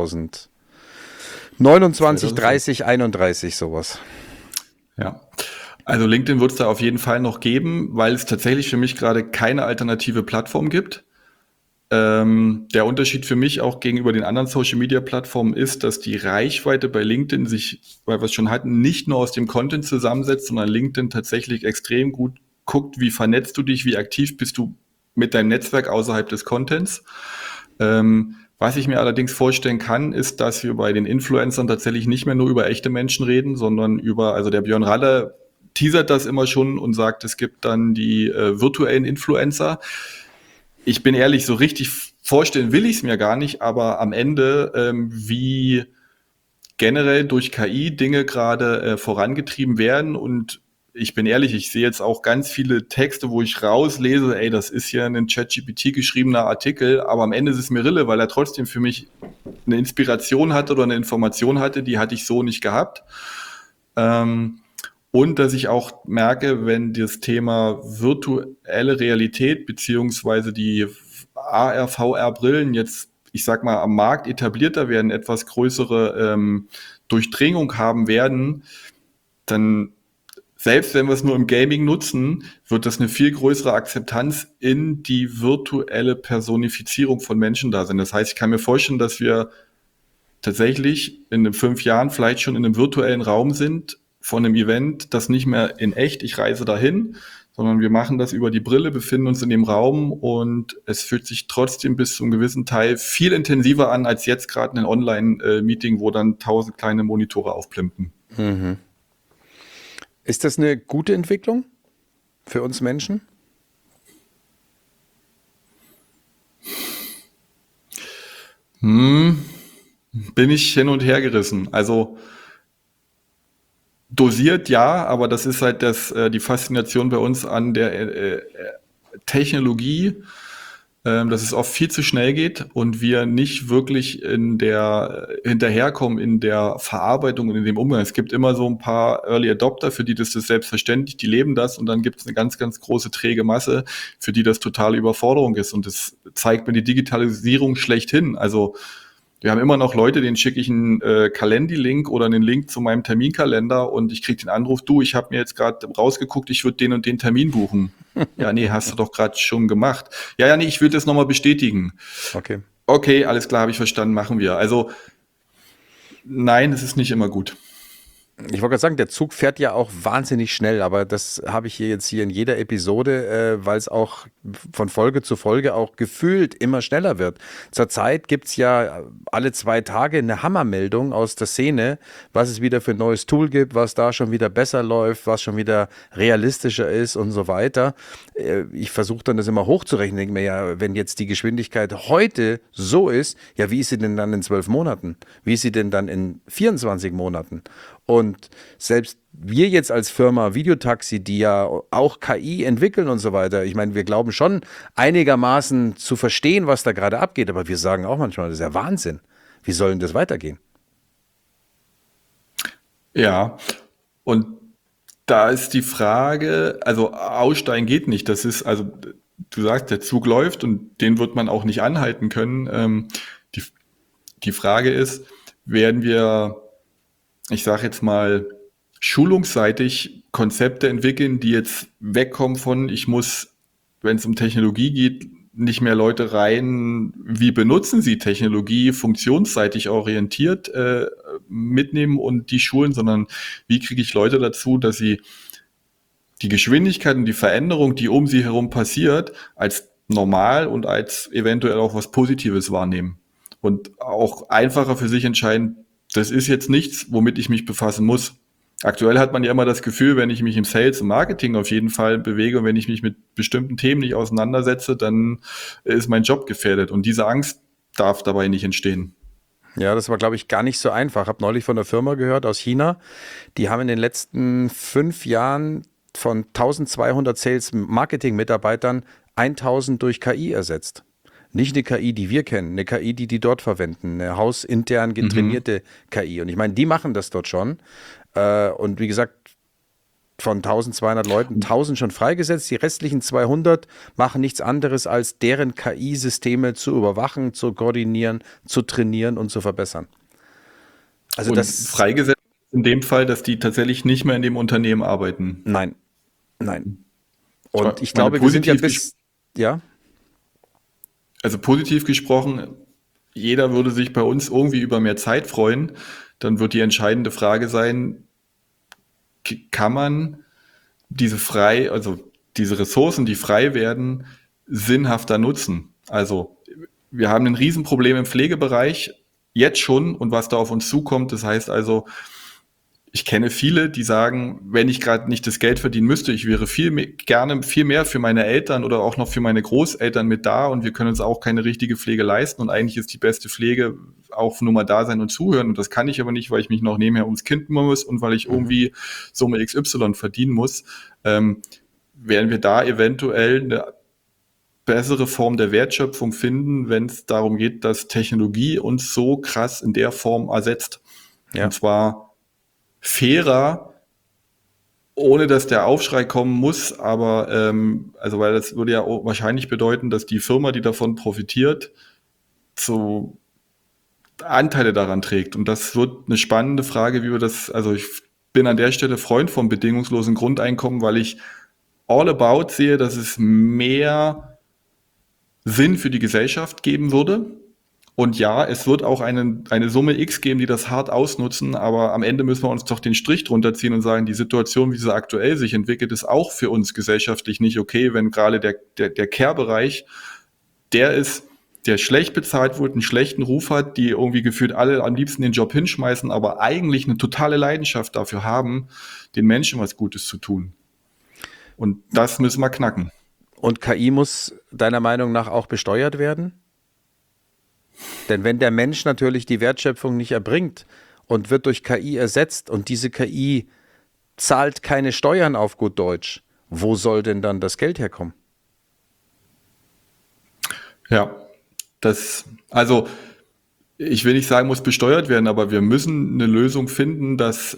2029, 30, 31, sowas? Ja, also LinkedIn wird es da auf jeden Fall noch geben, weil es tatsächlich für mich gerade keine alternative Plattform gibt. Der Unterschied für mich auch gegenüber den anderen Social-Media-Plattformen ist, dass die Reichweite bei LinkedIn sich, weil wir es schon hatten, nicht nur aus dem Content zusammensetzt, sondern LinkedIn tatsächlich extrem gut guckt, wie vernetzt du dich, wie aktiv bist du mit deinem Netzwerk außerhalb des Contents. Was ich mir allerdings vorstellen kann, ist, dass wir bei den Influencern tatsächlich nicht mehr nur über echte Menschen reden, sondern also der Björn Ralle teasert das immer schon und sagt, es gibt dann die virtuellen Influencer. Ich bin ehrlich, so richtig vorstellen will ich es mir gar nicht, aber am Ende, wie generell durch KI Dinge gerade vorangetrieben werden, und ich bin ehrlich, ich sehe jetzt auch ganz viele Texte, wo ich rauslese, ey, das ist ja ein ChatGPT geschriebener Artikel, aber am Ende ist es mir Rille, weil er trotzdem für mich eine Inspiration hatte oder eine Information hatte, die hatte ich so nicht gehabt. Und dass ich auch merke, wenn das Thema virtuelle Realität beziehungsweise die AR, VR-Brillen jetzt, ich sag mal, am Markt etablierter werden, etwas größere Durchdringung haben werden, dann, selbst wenn wir es nur im Gaming nutzen, wird das eine viel größere Akzeptanz in die virtuelle Personifizierung von Menschen da sein. Das heißt, ich kann mir vorstellen, dass wir tatsächlich in 5 Jahren vielleicht schon in einem virtuellen Raum sind, von einem Event, das nicht mehr in echt, ich reise dahin, sondern wir machen das über die Brille, befinden uns in dem Raum und es fühlt sich trotzdem bis zu einem gewissen Teil viel intensiver an, als jetzt gerade ein Online-Meeting, wo dann 1000 kleine Monitore aufplimpen. Mhm. Ist das eine gute Entwicklung für uns Menschen? Bin ich hin und her gerissen. Also dosiert ja, aber das ist halt die Faszination bei uns an der Technologie, dass es oft viel zu schnell geht und wir nicht wirklich hinterherkommen in der Verarbeitung und in dem Umgang. Es gibt immer so ein paar Early Adopter, für die das ist selbstverständlich, die leben das, und dann gibt es eine ganz, ganz große träge Masse, für die das totale Überforderung ist, und das zeigt mir die Digitalisierung schlechthin. Also wir haben immer noch Leute, denen schicke ich einen Calendly-Link oder einen Link zu meinem Terminkalender und ich kriege den Anruf, du, ich habe mir jetzt gerade rausgeguckt, ich würde den und den Termin buchen. Ja, nee, hast du doch gerade schon gemacht. Ja, nee, ich würde das nochmal bestätigen. Okay. Okay, alles klar, habe ich verstanden, machen wir. Also nein, es ist nicht immer gut. Ich wollte gerade sagen, der Zug fährt ja auch wahnsinnig schnell, aber das habe ich hier jetzt in jeder Episode, weil es auch von Folge zu Folge auch gefühlt immer schneller wird. Zurzeit gibt es ja alle 2 Tage eine Hammermeldung aus der Szene, was es wieder für ein neues Tool gibt, was da schon wieder besser läuft, was schon wieder realistischer ist und so weiter. Ich versuche dann das immer hochzurechnen, denke mir, ja, wenn jetzt die Geschwindigkeit heute so ist, ja, wie ist sie denn dann in 12 Monaten? Wie ist sie denn dann in 24 Monaten? Und selbst wir jetzt als Firma Videotaxi, die ja auch KI entwickeln und so weiter, ich meine, wir glauben schon einigermaßen zu verstehen, was da gerade abgeht, aber wir sagen auch manchmal, das ist ja Wahnsinn. Wie soll denn das weitergehen? Ja, und da ist die Frage, also aussteigen geht nicht. Das ist, also du sagst, der Zug läuft und den wird man auch nicht anhalten können. Die Frage ist, werden wir, ich sage jetzt mal, schulungsseitig Konzepte entwickeln, die jetzt wegkommen von, ich muss, wenn es um Technologie geht, nicht mehr Leute rein, wie benutzen sie Technologie, funktionsseitig orientiert mitnehmen und die schulen, sondern wie kriege ich Leute dazu, dass sie die Geschwindigkeit und die Veränderung, die um sie herum passiert, als normal und als eventuell auch was Positives wahrnehmen und auch einfacher für sich entscheiden, das ist jetzt nichts, womit ich mich befassen muss. Aktuell hat man ja immer das Gefühl, wenn ich mich im Sales, im Marketing auf jeden Fall bewege und wenn ich mich mit bestimmten Themen nicht auseinandersetze, dann ist mein Job gefährdet. Und diese Angst darf dabei nicht entstehen. Ja, das war, glaube ich, gar nicht so einfach. Ich habe neulich von einer Firma gehört aus China, die haben in den letzten 5 Jahren von 1200 Sales-Marketing-Mitarbeitern 1000 durch KI ersetzt. Nicht eine KI, die wir kennen, eine KI, die dort verwenden, eine hausintern getrainierte KI. Und ich meine, die machen das dort schon. Und wie gesagt, von 1200 Leuten 1000 schon freigesetzt. Die restlichen 200 machen nichts anderes, als deren KI-Systeme zu überwachen, zu koordinieren, zu trainieren und zu verbessern. Also Und das, freigesetzt in dem Fall, dass die tatsächlich nicht mehr in dem Unternehmen arbeiten. nein, nein. Ich Und ich meine, glaube, wir sind ja positiv ja, Also positiv gesprochen, jeder würde sich bei uns irgendwie über mehr Zeit freuen. Dann wird die entscheidende Frage sein, kann man also diese Ressourcen, die frei werden, sinnhafter nutzen? Also wir haben ein Riesenproblem im Pflegebereich jetzt schon und was da auf uns zukommt. Das heißt also, ich kenne viele, die sagen, wenn ich gerade nicht das Geld verdienen müsste, ich wäre gerne viel mehr für meine Eltern oder auch noch für meine Großeltern mit da und wir können uns auch keine richtige Pflege leisten und eigentlich ist die beste Pflege auch nur mal da sein und zuhören und das kann ich aber nicht, weil ich mich noch nebenher ums Kind kümmern muss und weil ich irgendwie Summe XY verdienen muss, werden wir da eventuell eine bessere Form der Wertschöpfung finden, wenn es darum geht, dass Technologie uns so krass in der Form ersetzt. ja. Und zwar fairer, ohne dass der Aufschrei kommen muss, aber also weil das würde ja auch wahrscheinlich bedeuten, dass die Firma, die davon profitiert, so Anteile daran trägt. Und das wird eine spannende Frage, wie wir das, also ich bin an der Stelle Freund vom bedingungslosen Grundeinkommen, weil ich all about sehe, dass es mehr Sinn für die Gesellschaft geben würde. Und ja, es wird auch eine Summe X geben, die das hart ausnutzen, aber am Ende müssen wir uns doch den Strich drunter ziehen und sagen, die Situation, wie sie aktuell sich entwickelt, ist auch für uns gesellschaftlich nicht okay, wenn gerade der Care-Bereich, der schlecht bezahlt wird, einen schlechten Ruf hat, die irgendwie gefühlt alle am liebsten den Job hinschmeißen, aber eigentlich eine totale Leidenschaft dafür haben, den Menschen was Gutes zu tun. Und das müssen wir knacken. Und KI muss deiner Meinung nach auch besteuert werden? Denn wenn der Mensch natürlich die Wertschöpfung nicht erbringt und wird durch KI ersetzt und diese KI zahlt keine Steuern auf gut Deutsch, wo soll denn dann das Geld herkommen? Ja, also ich will nicht sagen, muss besteuert werden, aber wir müssen eine Lösung finden, dass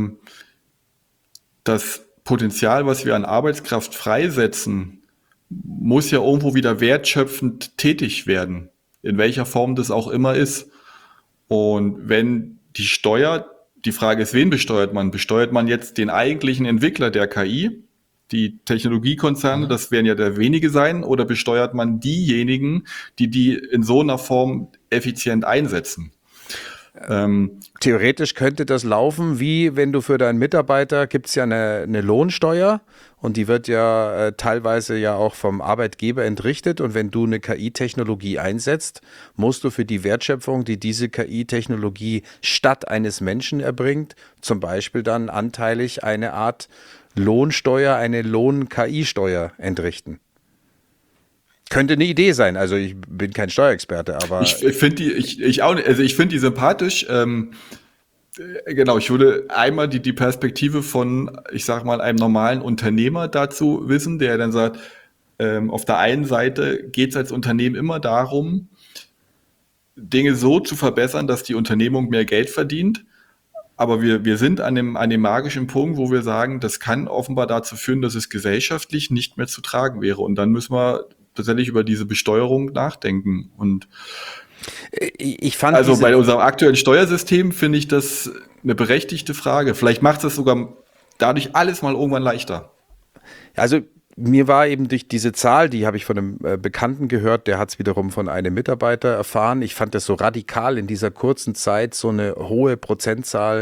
das Potenzial, was wir an Arbeitskraft freisetzen, muss ja irgendwo wieder wertschöpfend tätig werden, in welcher Form das auch immer ist. Und wenn die Frage ist, wen besteuert man? Besteuert man jetzt den eigentlichen Entwickler der KI, die Technologiekonzerne, das werden ja der wenige sein, oder besteuert man diejenigen, die in so einer Form effizient einsetzen? Theoretisch könnte das laufen, wie wenn du für deinen Mitarbeiter, gibt es ja eine Lohnsteuer und die wird ja teilweise ja auch vom Arbeitgeber entrichtet und wenn du eine KI-Technologie einsetzt, musst du für die Wertschöpfung, die diese KI-Technologie statt eines Menschen erbringt, zum Beispiel dann anteilig eine Art Lohnsteuer, eine Lohn-KI-Steuer entrichten. Könnte eine Idee sein. Also ich bin kein Steuerexperte, aber Ich finde ich auch nicht, also ich finde die sympathisch. Genau, ich würde einmal die Perspektive von, ich sag mal, einem normalen Unternehmer dazu wissen, der dann sagt, auf der einen Seite geht es als Unternehmen immer darum, Dinge so zu verbessern, dass die Unternehmung mehr Geld verdient. Aber wir sind an dem magischen Punkt, wo wir sagen, das kann offenbar dazu führen, dass es gesellschaftlich nicht mehr zu tragen wäre. Und dann müssen wir tatsächlich über diese Besteuerung nachdenken. Und ich fand also bei unserem aktuellen Steuersystem finde ich das eine berechtigte Frage. Vielleicht macht es das sogar dadurch alles mal irgendwann leichter. Also mir war eben durch diese Zahl, die habe ich von einem Bekannten gehört, der hat es wiederum von einem Mitarbeiter erfahren. Ich fand das so radikal in dieser kurzen Zeit, so eine hohe Prozentzahl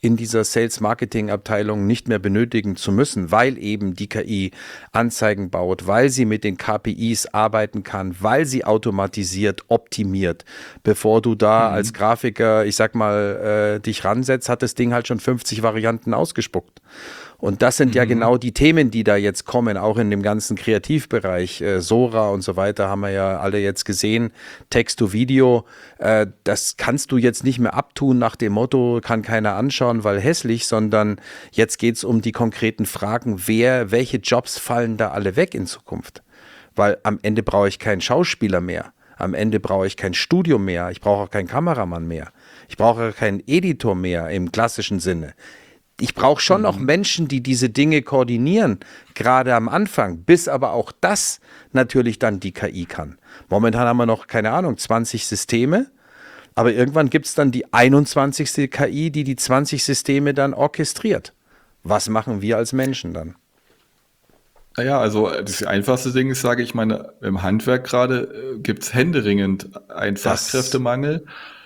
in dieser Sales-Marketing-Abteilung nicht mehr benötigen zu müssen, weil eben die KI Anzeigen baut, weil sie mit den KPIs arbeiten kann, weil sie automatisiert, optimiert. Bevor du da als Grafiker, ich sag mal, dich ransetzt, hat das Ding halt schon 50 Varianten ausgespuckt. Und das sind ja genau die Themen, die da jetzt kommen, auch in dem ganzen Kreativbereich. Sora und so weiter haben wir ja alle jetzt gesehen. Text-to-Video, das kannst du jetzt nicht mehr abtun nach dem Motto, kann keiner anschauen, weil hässlich, sondern jetzt geht es um die konkreten Fragen, welche Jobs fallen da alle weg in Zukunft? Weil am Ende brauche ich keinen Schauspieler mehr. Am Ende brauche ich kein Studio mehr. Ich brauche auch keinen Kameramann mehr. Ich brauche keinen Editor mehr im klassischen Sinne. Ich brauche schon noch Menschen, die diese Dinge koordinieren, gerade am Anfang, bis aber auch das natürlich dann die KI kann. Momentan haben wir noch, keine Ahnung, 20 Systeme, aber irgendwann gibt es dann die 21. KI, die 20 Systeme dann orchestriert. Was machen wir als Menschen dann? Naja, also das einfachste Ding ist, sage ich meine, im Handwerk gerade gibt es händeringend einen Fachkräftemangel.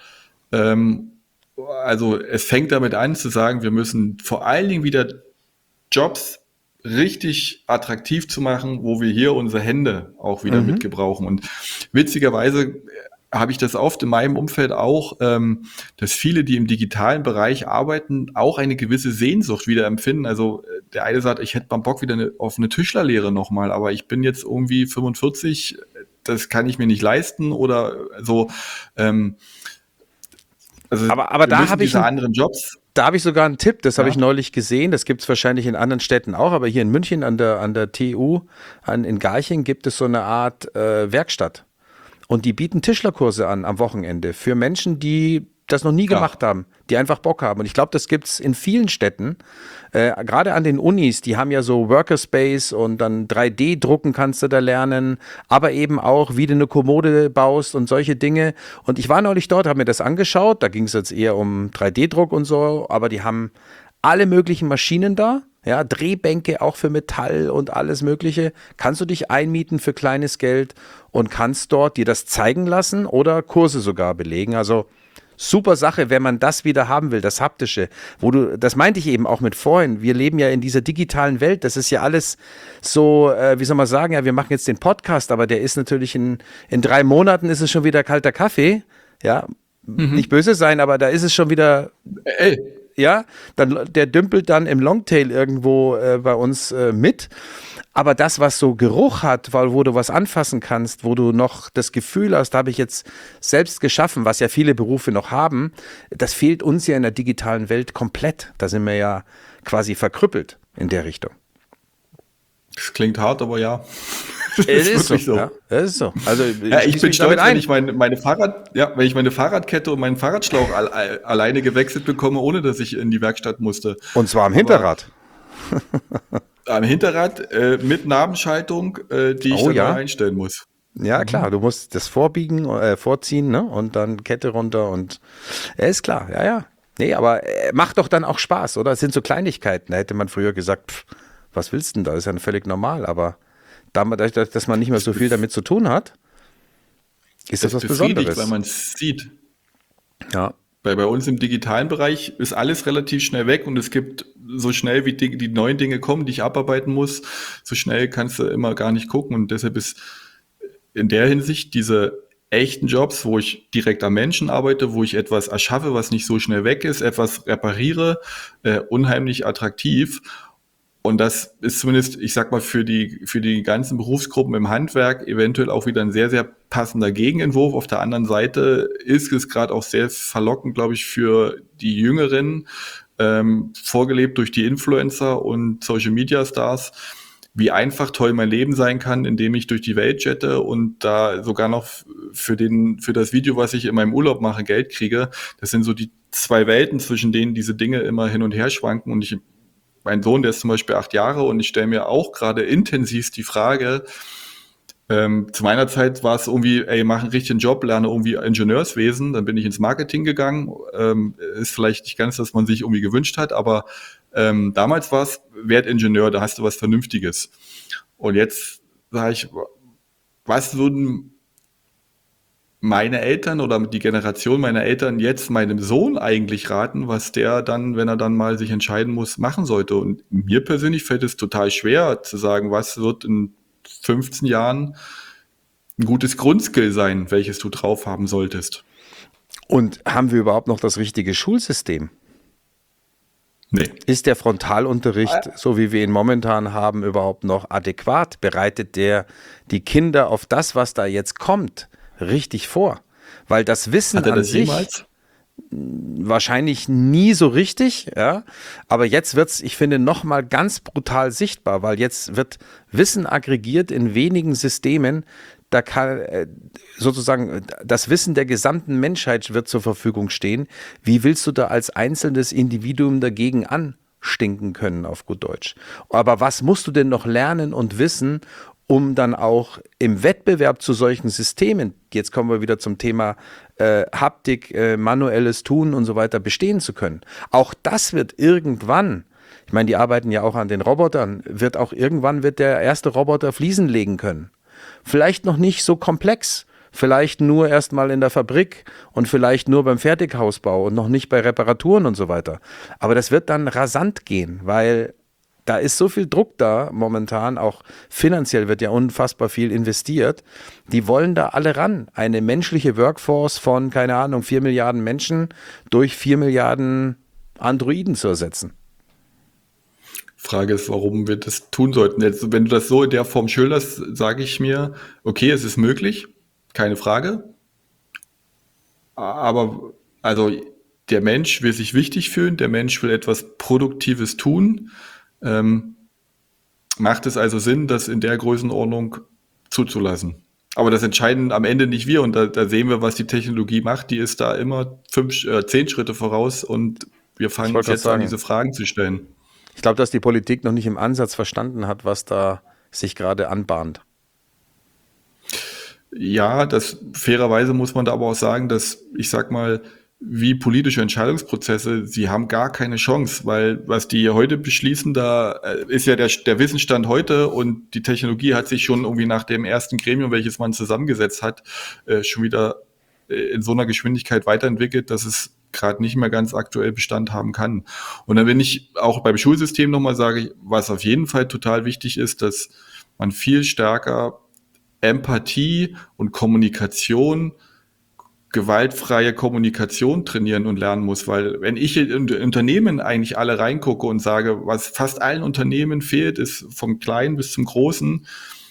Also es fängt damit an zu sagen, wir müssen vor allen Dingen wieder Jobs richtig attraktiv zu machen, wo wir hier unsere Hände auch wieder mit gebrauchen. Und witzigerweise habe ich das oft in meinem Umfeld auch, dass viele, die im digitalen Bereich arbeiten, auch eine gewisse Sehnsucht wieder empfinden. Also der eine sagt, ich hätte mal Bock wieder auf eine Tischlerlehre nochmal, aber ich bin jetzt irgendwie 45, das kann ich mir nicht leisten oder so. Also Aber da habe ich anderen Jobs. Da habe ich sogar einen Tipp, das habe ich neulich gesehen, das gibt es wahrscheinlich in anderen Städten auch, aber hier in München an der TU in Garching gibt es so eine Art Werkstatt. Und die bieten Tischlerkurse an am Wochenende für Menschen, die das noch nie gemacht haben, die einfach Bock haben. Und ich glaube, das gibt es in vielen Städten, gerade an den Unis, die haben ja so Workerspace und dann 3D-Drucken kannst du da lernen, aber eben auch, wie du eine Kommode baust und solche Dinge. Und ich war neulich dort, habe mir das angeschaut, da ging es jetzt eher um 3D-Druck und so, aber die haben alle möglichen Maschinen da, ja, Drehbänke auch für Metall und alles Mögliche. Kannst du dich einmieten für kleines Geld und kannst dort dir das zeigen lassen oder Kurse sogar belegen. Also super Sache, wenn man das wieder haben will, das Haptische. Das meinte ich eben auch mit vorhin, wir leben ja in dieser digitalen Welt, das ist ja alles so, wie soll man sagen, ja, wir machen jetzt den Podcast, aber der ist natürlich in 3 Monaten ist es schon wieder kalter Kaffee, ja, nicht böse sein, aber da ist es schon wieder... Ja, der dümpelt dann im Longtail irgendwo bei uns mit. Aber das, was so Geruch hat, wo du was anfassen kannst, wo du noch das Gefühl hast, da habe ich jetzt selbst geschaffen, was ja viele Berufe noch haben, das fehlt uns ja in der digitalen Welt komplett. Da sind wir ja quasi verkrüppelt in der Richtung. Das klingt hart, aber ja. Es ist so. Ja, es ist so. Also ich bin stolz, wenn ich meine Fahrradkette und meinen Fahrradschlauch alleine gewechselt bekomme, ohne dass ich in die Werkstatt musste. Und zwar am Hinterrad. Am Hinterrad mit Nabenschaltung, die ich dann einstellen muss. Ja, klar, du musst das vorziehen, ne? Und dann Kette runter und ist klar, ja. Nee, aber macht doch dann auch Spaß, oder? Es sind so Kleinigkeiten. Da hätte man früher gesagt, was willst du denn da? Das ist ja völlig normal, aber dadurch, dass man nicht mehr so viel damit zu tun hat, ist das was Besonderes. Weil man es sieht. Ja. Weil bei uns im digitalen Bereich ist alles relativ schnell weg und es gibt so schnell, wie die neuen Dinge kommen, die ich abarbeiten muss, so schnell kannst du immer gar nicht gucken. Und deshalb ist in der Hinsicht diese echten Jobs, wo ich direkt am Menschen arbeite, wo ich etwas erschaffe, was nicht so schnell weg ist, etwas repariere, unheimlich attraktiv. Und das ist zumindest, ich sag mal, für die ganzen Berufsgruppen im Handwerk eventuell auch wieder ein sehr, sehr passender Gegenentwurf. Auf der anderen Seite ist es gerade auch sehr verlockend, glaube ich, für die Jüngeren, vorgelebt durch die Influencer und Social-Media-Stars, wie einfach toll mein Leben sein kann, indem ich durch die Welt jette und da sogar noch für das Video, was ich in meinem Urlaub mache, Geld kriege. Das sind so die 2 Welten, zwischen denen diese Dinge immer hin und her schwanken. Und mein Sohn, der ist zum Beispiel 8 Jahre und ich stelle mir auch gerade intensiv die Frage, zu meiner Zeit war es irgendwie, mach einen richtigen Job, lerne irgendwie Ingenieurswesen, dann bin ich ins Marketing gegangen, ist vielleicht nicht ganz, was man sich irgendwie gewünscht hat, aber damals war es, werd Ingenieur, da hast du was Vernünftiges. Und jetzt sage ich, was würden meine Eltern oder die Generation meiner Eltern jetzt meinem Sohn eigentlich raten, was der dann, wenn er dann mal sich entscheiden muss, machen sollte. Und mir persönlich fällt es total schwer zu sagen, was wird in 15 Jahren ein gutes Grundskill sein, welches du drauf haben solltest. Und haben wir überhaupt noch das richtige Schulsystem? Nee. Ist der Frontalunterricht, so wie wir ihn momentan haben, überhaupt noch adäquat? Bereitet der die Kinder auf das, was da jetzt kommt, richtig vor? Weil das Wissen Hat er an das sich jemals? wahrscheinlich nie so richtig, ja. Aber jetzt wird es, ich finde, nochmal ganz brutal sichtbar, weil jetzt wird Wissen aggregiert in wenigen Systemen. Da kann sozusagen das Wissen der gesamten Menschheit wird zur Verfügung stehen. Wie willst du da als einzelnes Individuum dagegen anstinken können, auf gut Deutsch? Aber was musst du denn noch lernen und wissen, um dann auch im Wettbewerb zu solchen Systemen, jetzt kommen wir wieder zum Thema Haptik, manuelles Tun und so weiter, bestehen zu können? Auch das wird irgendwann, ich meine, die arbeiten ja auch an den Robotern, wird der erste Roboter Fliesen legen können. Vielleicht noch nicht so komplex, vielleicht nur erstmal in der Fabrik und vielleicht nur beim Fertighausbau und noch nicht bei Reparaturen und so weiter. Aber das wird dann rasant gehen, weil da ist so viel Druck da momentan, auch finanziell wird ja unfassbar viel investiert. Die wollen da alle ran. Eine menschliche Workforce von, keine Ahnung, 4 Milliarden Menschen durch 4 Milliarden Androiden zu ersetzen. Frage ist, warum wir das tun sollten. Jetzt, wenn du das so in der Form schilderst, sage ich mir, okay, es ist möglich, keine Frage. Aber also der Mensch will sich wichtig fühlen, der Mensch will etwas Produktives tun. Ähm, Macht es also Sinn, das in der Größenordnung zuzulassen? Aber das entscheiden am Ende nicht wir. Und da sehen wir, was die Technologie macht. Die ist da immer 10 Schritte voraus und wir Ich fangen uns wollte gerade jetzt an, sagen, diese Fragen zu stellen. ich glaube, dass die Politik noch nicht im Ansatz verstanden hat, was da sich gerade anbahnt. Ja, das fairerweise muss man da aber auch sagen, dass ich sag mal, wie politische Entscheidungsprozesse, sie haben gar keine Chance, weil was die heute beschließen, da ist ja der Wissensstand heute und die Technologie hat sich schon irgendwie nach dem ersten Gremium, welches man zusammengesetzt hat, schon wieder in so einer Geschwindigkeit weiterentwickelt, dass es gerade nicht mehr ganz aktuell Bestand haben kann. Und dann, wenn ich auch beim Schulsystem nochmal sage, was auf jeden Fall total wichtig ist, dass man viel stärker Empathie und Kommunikation, gewaltfreie Kommunikation trainieren und lernen muss, weil wenn ich in Unternehmen eigentlich alle reingucke und sage, was fast allen Unternehmen fehlt, ist vom Kleinen bis zum Großen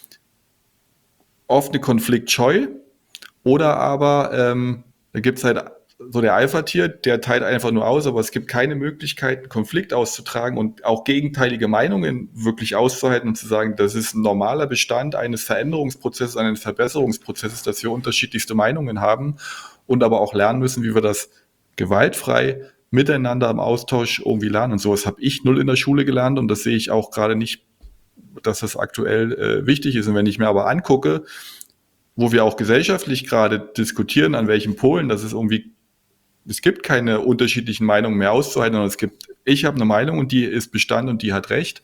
oft eine Konfliktscheu oder aber da gibt es halt so der Alpha-Tier, der teilt einfach nur aus, aber es gibt keine Möglichkeit, einen Konflikt auszutragen und auch gegenteilige Meinungen wirklich auszuhalten und zu sagen, das ist ein normaler Bestand eines Veränderungsprozesses, eines Verbesserungsprozesses, dass wir unterschiedlichste Meinungen haben und aber auch lernen müssen, wie wir das gewaltfrei miteinander im Austausch irgendwie lernen. Und sowas habe ich null in der Schule gelernt und das sehe ich auch gerade nicht, dass das aktuell wichtig ist. Und wenn ich mir aber angucke, wo wir auch gesellschaftlich gerade diskutieren, an welchen Polen, dass es irgendwie, es gibt keine unterschiedlichen Meinungen mehr auszuhalten, sondern ich habe eine Meinung und die ist Bestand und die hat Recht,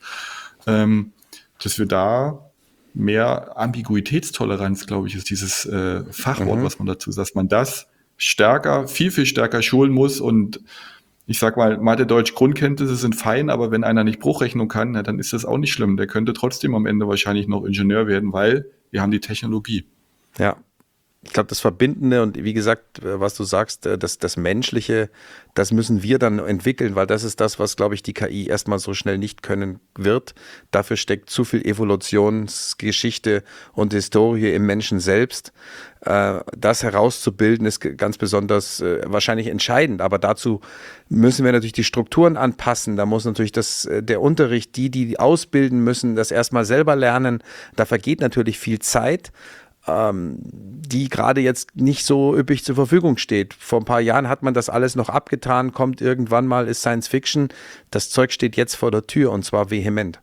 dass wir da mehr Ambiguitätstoleranz, glaube ich, ist dieses Fachwort, was man dazu sagt, dass man das stärker, viel, viel stärker schulen muss und ich sag mal, Mathe, Deutsch, Grundkenntnisse sind fein, aber wenn einer nicht Bruchrechnung kann, na, dann ist das auch nicht schlimm. Der könnte trotzdem am Ende wahrscheinlich noch Ingenieur werden, weil wir haben die Technologie. Ja, ich glaube, das Verbindende und wie gesagt, was du sagst, das Menschliche, das müssen wir dann entwickeln, weil das ist das, was, glaube ich, die KI erstmal so schnell nicht können wird. Dafür steckt zu viel Evolutionsgeschichte und Historie im Menschen selbst. Das herauszubilden ist ganz besonders wahrscheinlich entscheidend, aber dazu müssen wir natürlich die Strukturen anpassen. Da muss natürlich der Unterricht, die ausbilden müssen, das erstmal selber lernen. Da vergeht natürlich viel Zeit, die gerade jetzt nicht so üppig zur Verfügung steht. Vor ein paar Jahren hat man das alles noch abgetan, kommt irgendwann mal, ist Science Fiction. Das Zeug steht jetzt vor der Tür und zwar vehement.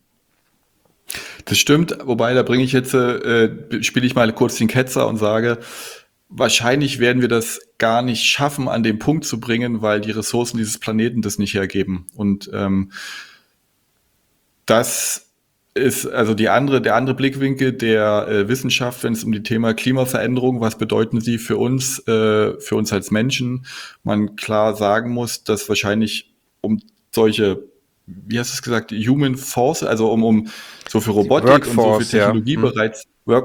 Das stimmt, wobei da bringe ich jetzt, spiele ich mal kurz den Ketzer und sage, wahrscheinlich werden wir das gar nicht schaffen, an den Punkt zu bringen, weil die Ressourcen dieses Planeten das nicht hergeben. Und das ist also der andere Blickwinkel der Wissenschaft, wenn es um die Thema Klimaveränderung, was bedeuten sie für uns als Menschen, man klar sagen muss, dass wahrscheinlich um solche, wie hast du es gesagt, Human Force, also um so für Robotik Workforce, und so für Technologie bereits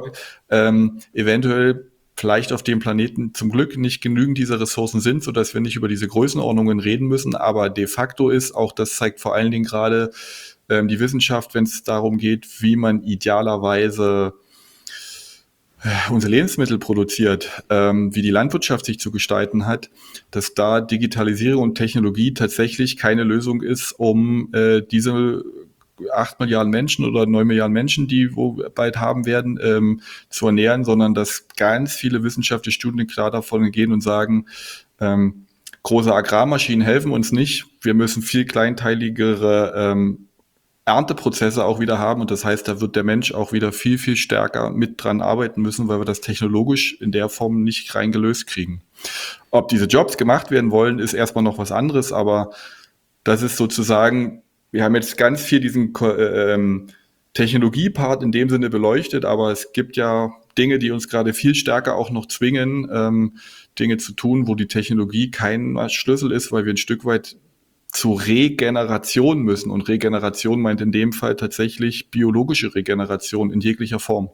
eventuell vielleicht auf dem Planeten zum Glück nicht genügend dieser Ressourcen sind, sodass wir nicht über diese Größenordnungen reden müssen, aber de facto ist, auch das zeigt vor allen Dingen gerade die Wissenschaft, wenn es darum geht, wie man idealerweise unsere Lebensmittel produziert, wie die Landwirtschaft sich zu gestalten hat, dass da Digitalisierung und Technologie tatsächlich keine Lösung ist, um diese 8 Milliarden Menschen oder 9 Milliarden Menschen, die wir bald haben werden, zu ernähren, sondern dass ganz viele wissenschaftliche Studien klar davon gehen und sagen, große Agrarmaschinen helfen uns nicht. Wir müssen viel kleinteiligere Ernteprozesse auch wieder haben. Und das heißt, da wird der Mensch auch wieder viel, viel stärker mit dran arbeiten müssen, weil wir das technologisch in der Form nicht rein gelöst kriegen. Ob diese Jobs gemacht werden wollen, ist erstmal noch was anderes, aber das ist sozusagen, wir haben jetzt ganz viel diesen Technologiepart in dem Sinne beleuchtet, aber es gibt ja Dinge, die uns gerade viel stärker auch noch zwingen, Dinge zu tun, wo die Technologie kein Schlüssel ist, weil wir ein Stück weit zur Regeneration müssen. Und Regeneration meint in dem Fall tatsächlich biologische Regeneration in jeglicher Form.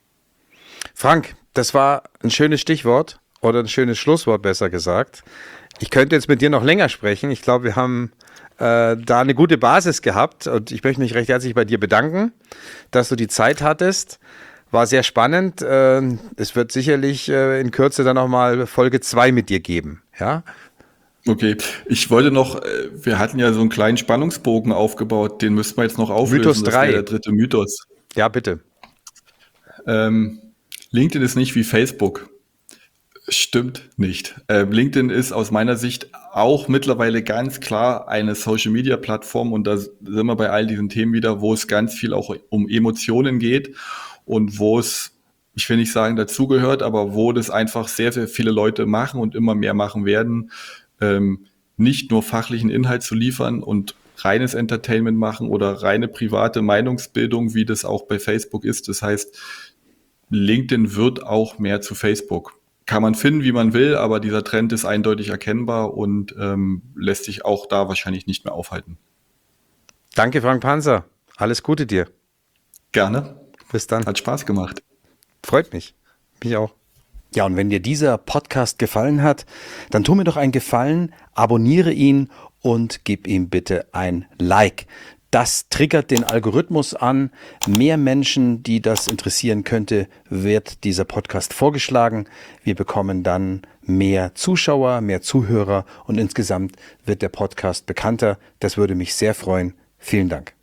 Frank, das war ein schönes Stichwort oder ein schönes Schlusswort, besser gesagt. Ich könnte jetzt mit dir noch länger sprechen. Ich glaube, wir haben da eine gute Basis gehabt und ich möchte mich recht herzlich bei dir bedanken, dass du die Zeit hattest. War sehr spannend. Es wird sicherlich in Kürze dann nochmal Folge 2 mit dir geben. Ja? Okay, ich wollte noch, wir hatten ja so einen kleinen Spannungsbogen aufgebaut, den müssten wir jetzt noch auflösen. Mythos 3. Das wäre der dritte Mythos. Ja, bitte. LinkedIn ist nicht wie Facebook. Stimmt nicht. LinkedIn ist aus meiner Sicht auch mittlerweile ganz klar eine Social-Media-Plattform und da sind wir bei all diesen Themen wieder, wo es ganz viel auch um Emotionen geht und wo es, ich will nicht sagen dazugehört, aber wo das einfach sehr, sehr viele Leute machen und immer mehr machen werden, nicht nur fachlichen Inhalt zu liefern und reines Entertainment machen oder reine private Meinungsbildung, wie das auch bei Facebook ist. Das heißt, LinkedIn wird auch mehr zu Facebook. Kann man finden, wie man will, aber dieser Trend ist eindeutig erkennbar und lässt sich auch da wahrscheinlich nicht mehr aufhalten. Danke, Frank Panzer. Alles Gute dir. Gerne. Bis dann. Hat Spaß gemacht. Freut mich. Mich auch. Ja, und wenn dir dieser Podcast gefallen hat, dann tu mir doch einen Gefallen, abonniere ihn und gib ihm bitte ein Like. Das triggert den Algorithmus an. Mehr Menschen, die das interessieren könnte, wird dieser Podcast vorgeschlagen. Wir bekommen dann mehr Zuschauer, mehr Zuhörer und insgesamt wird der Podcast bekannter. Das würde mich sehr freuen. Vielen Dank.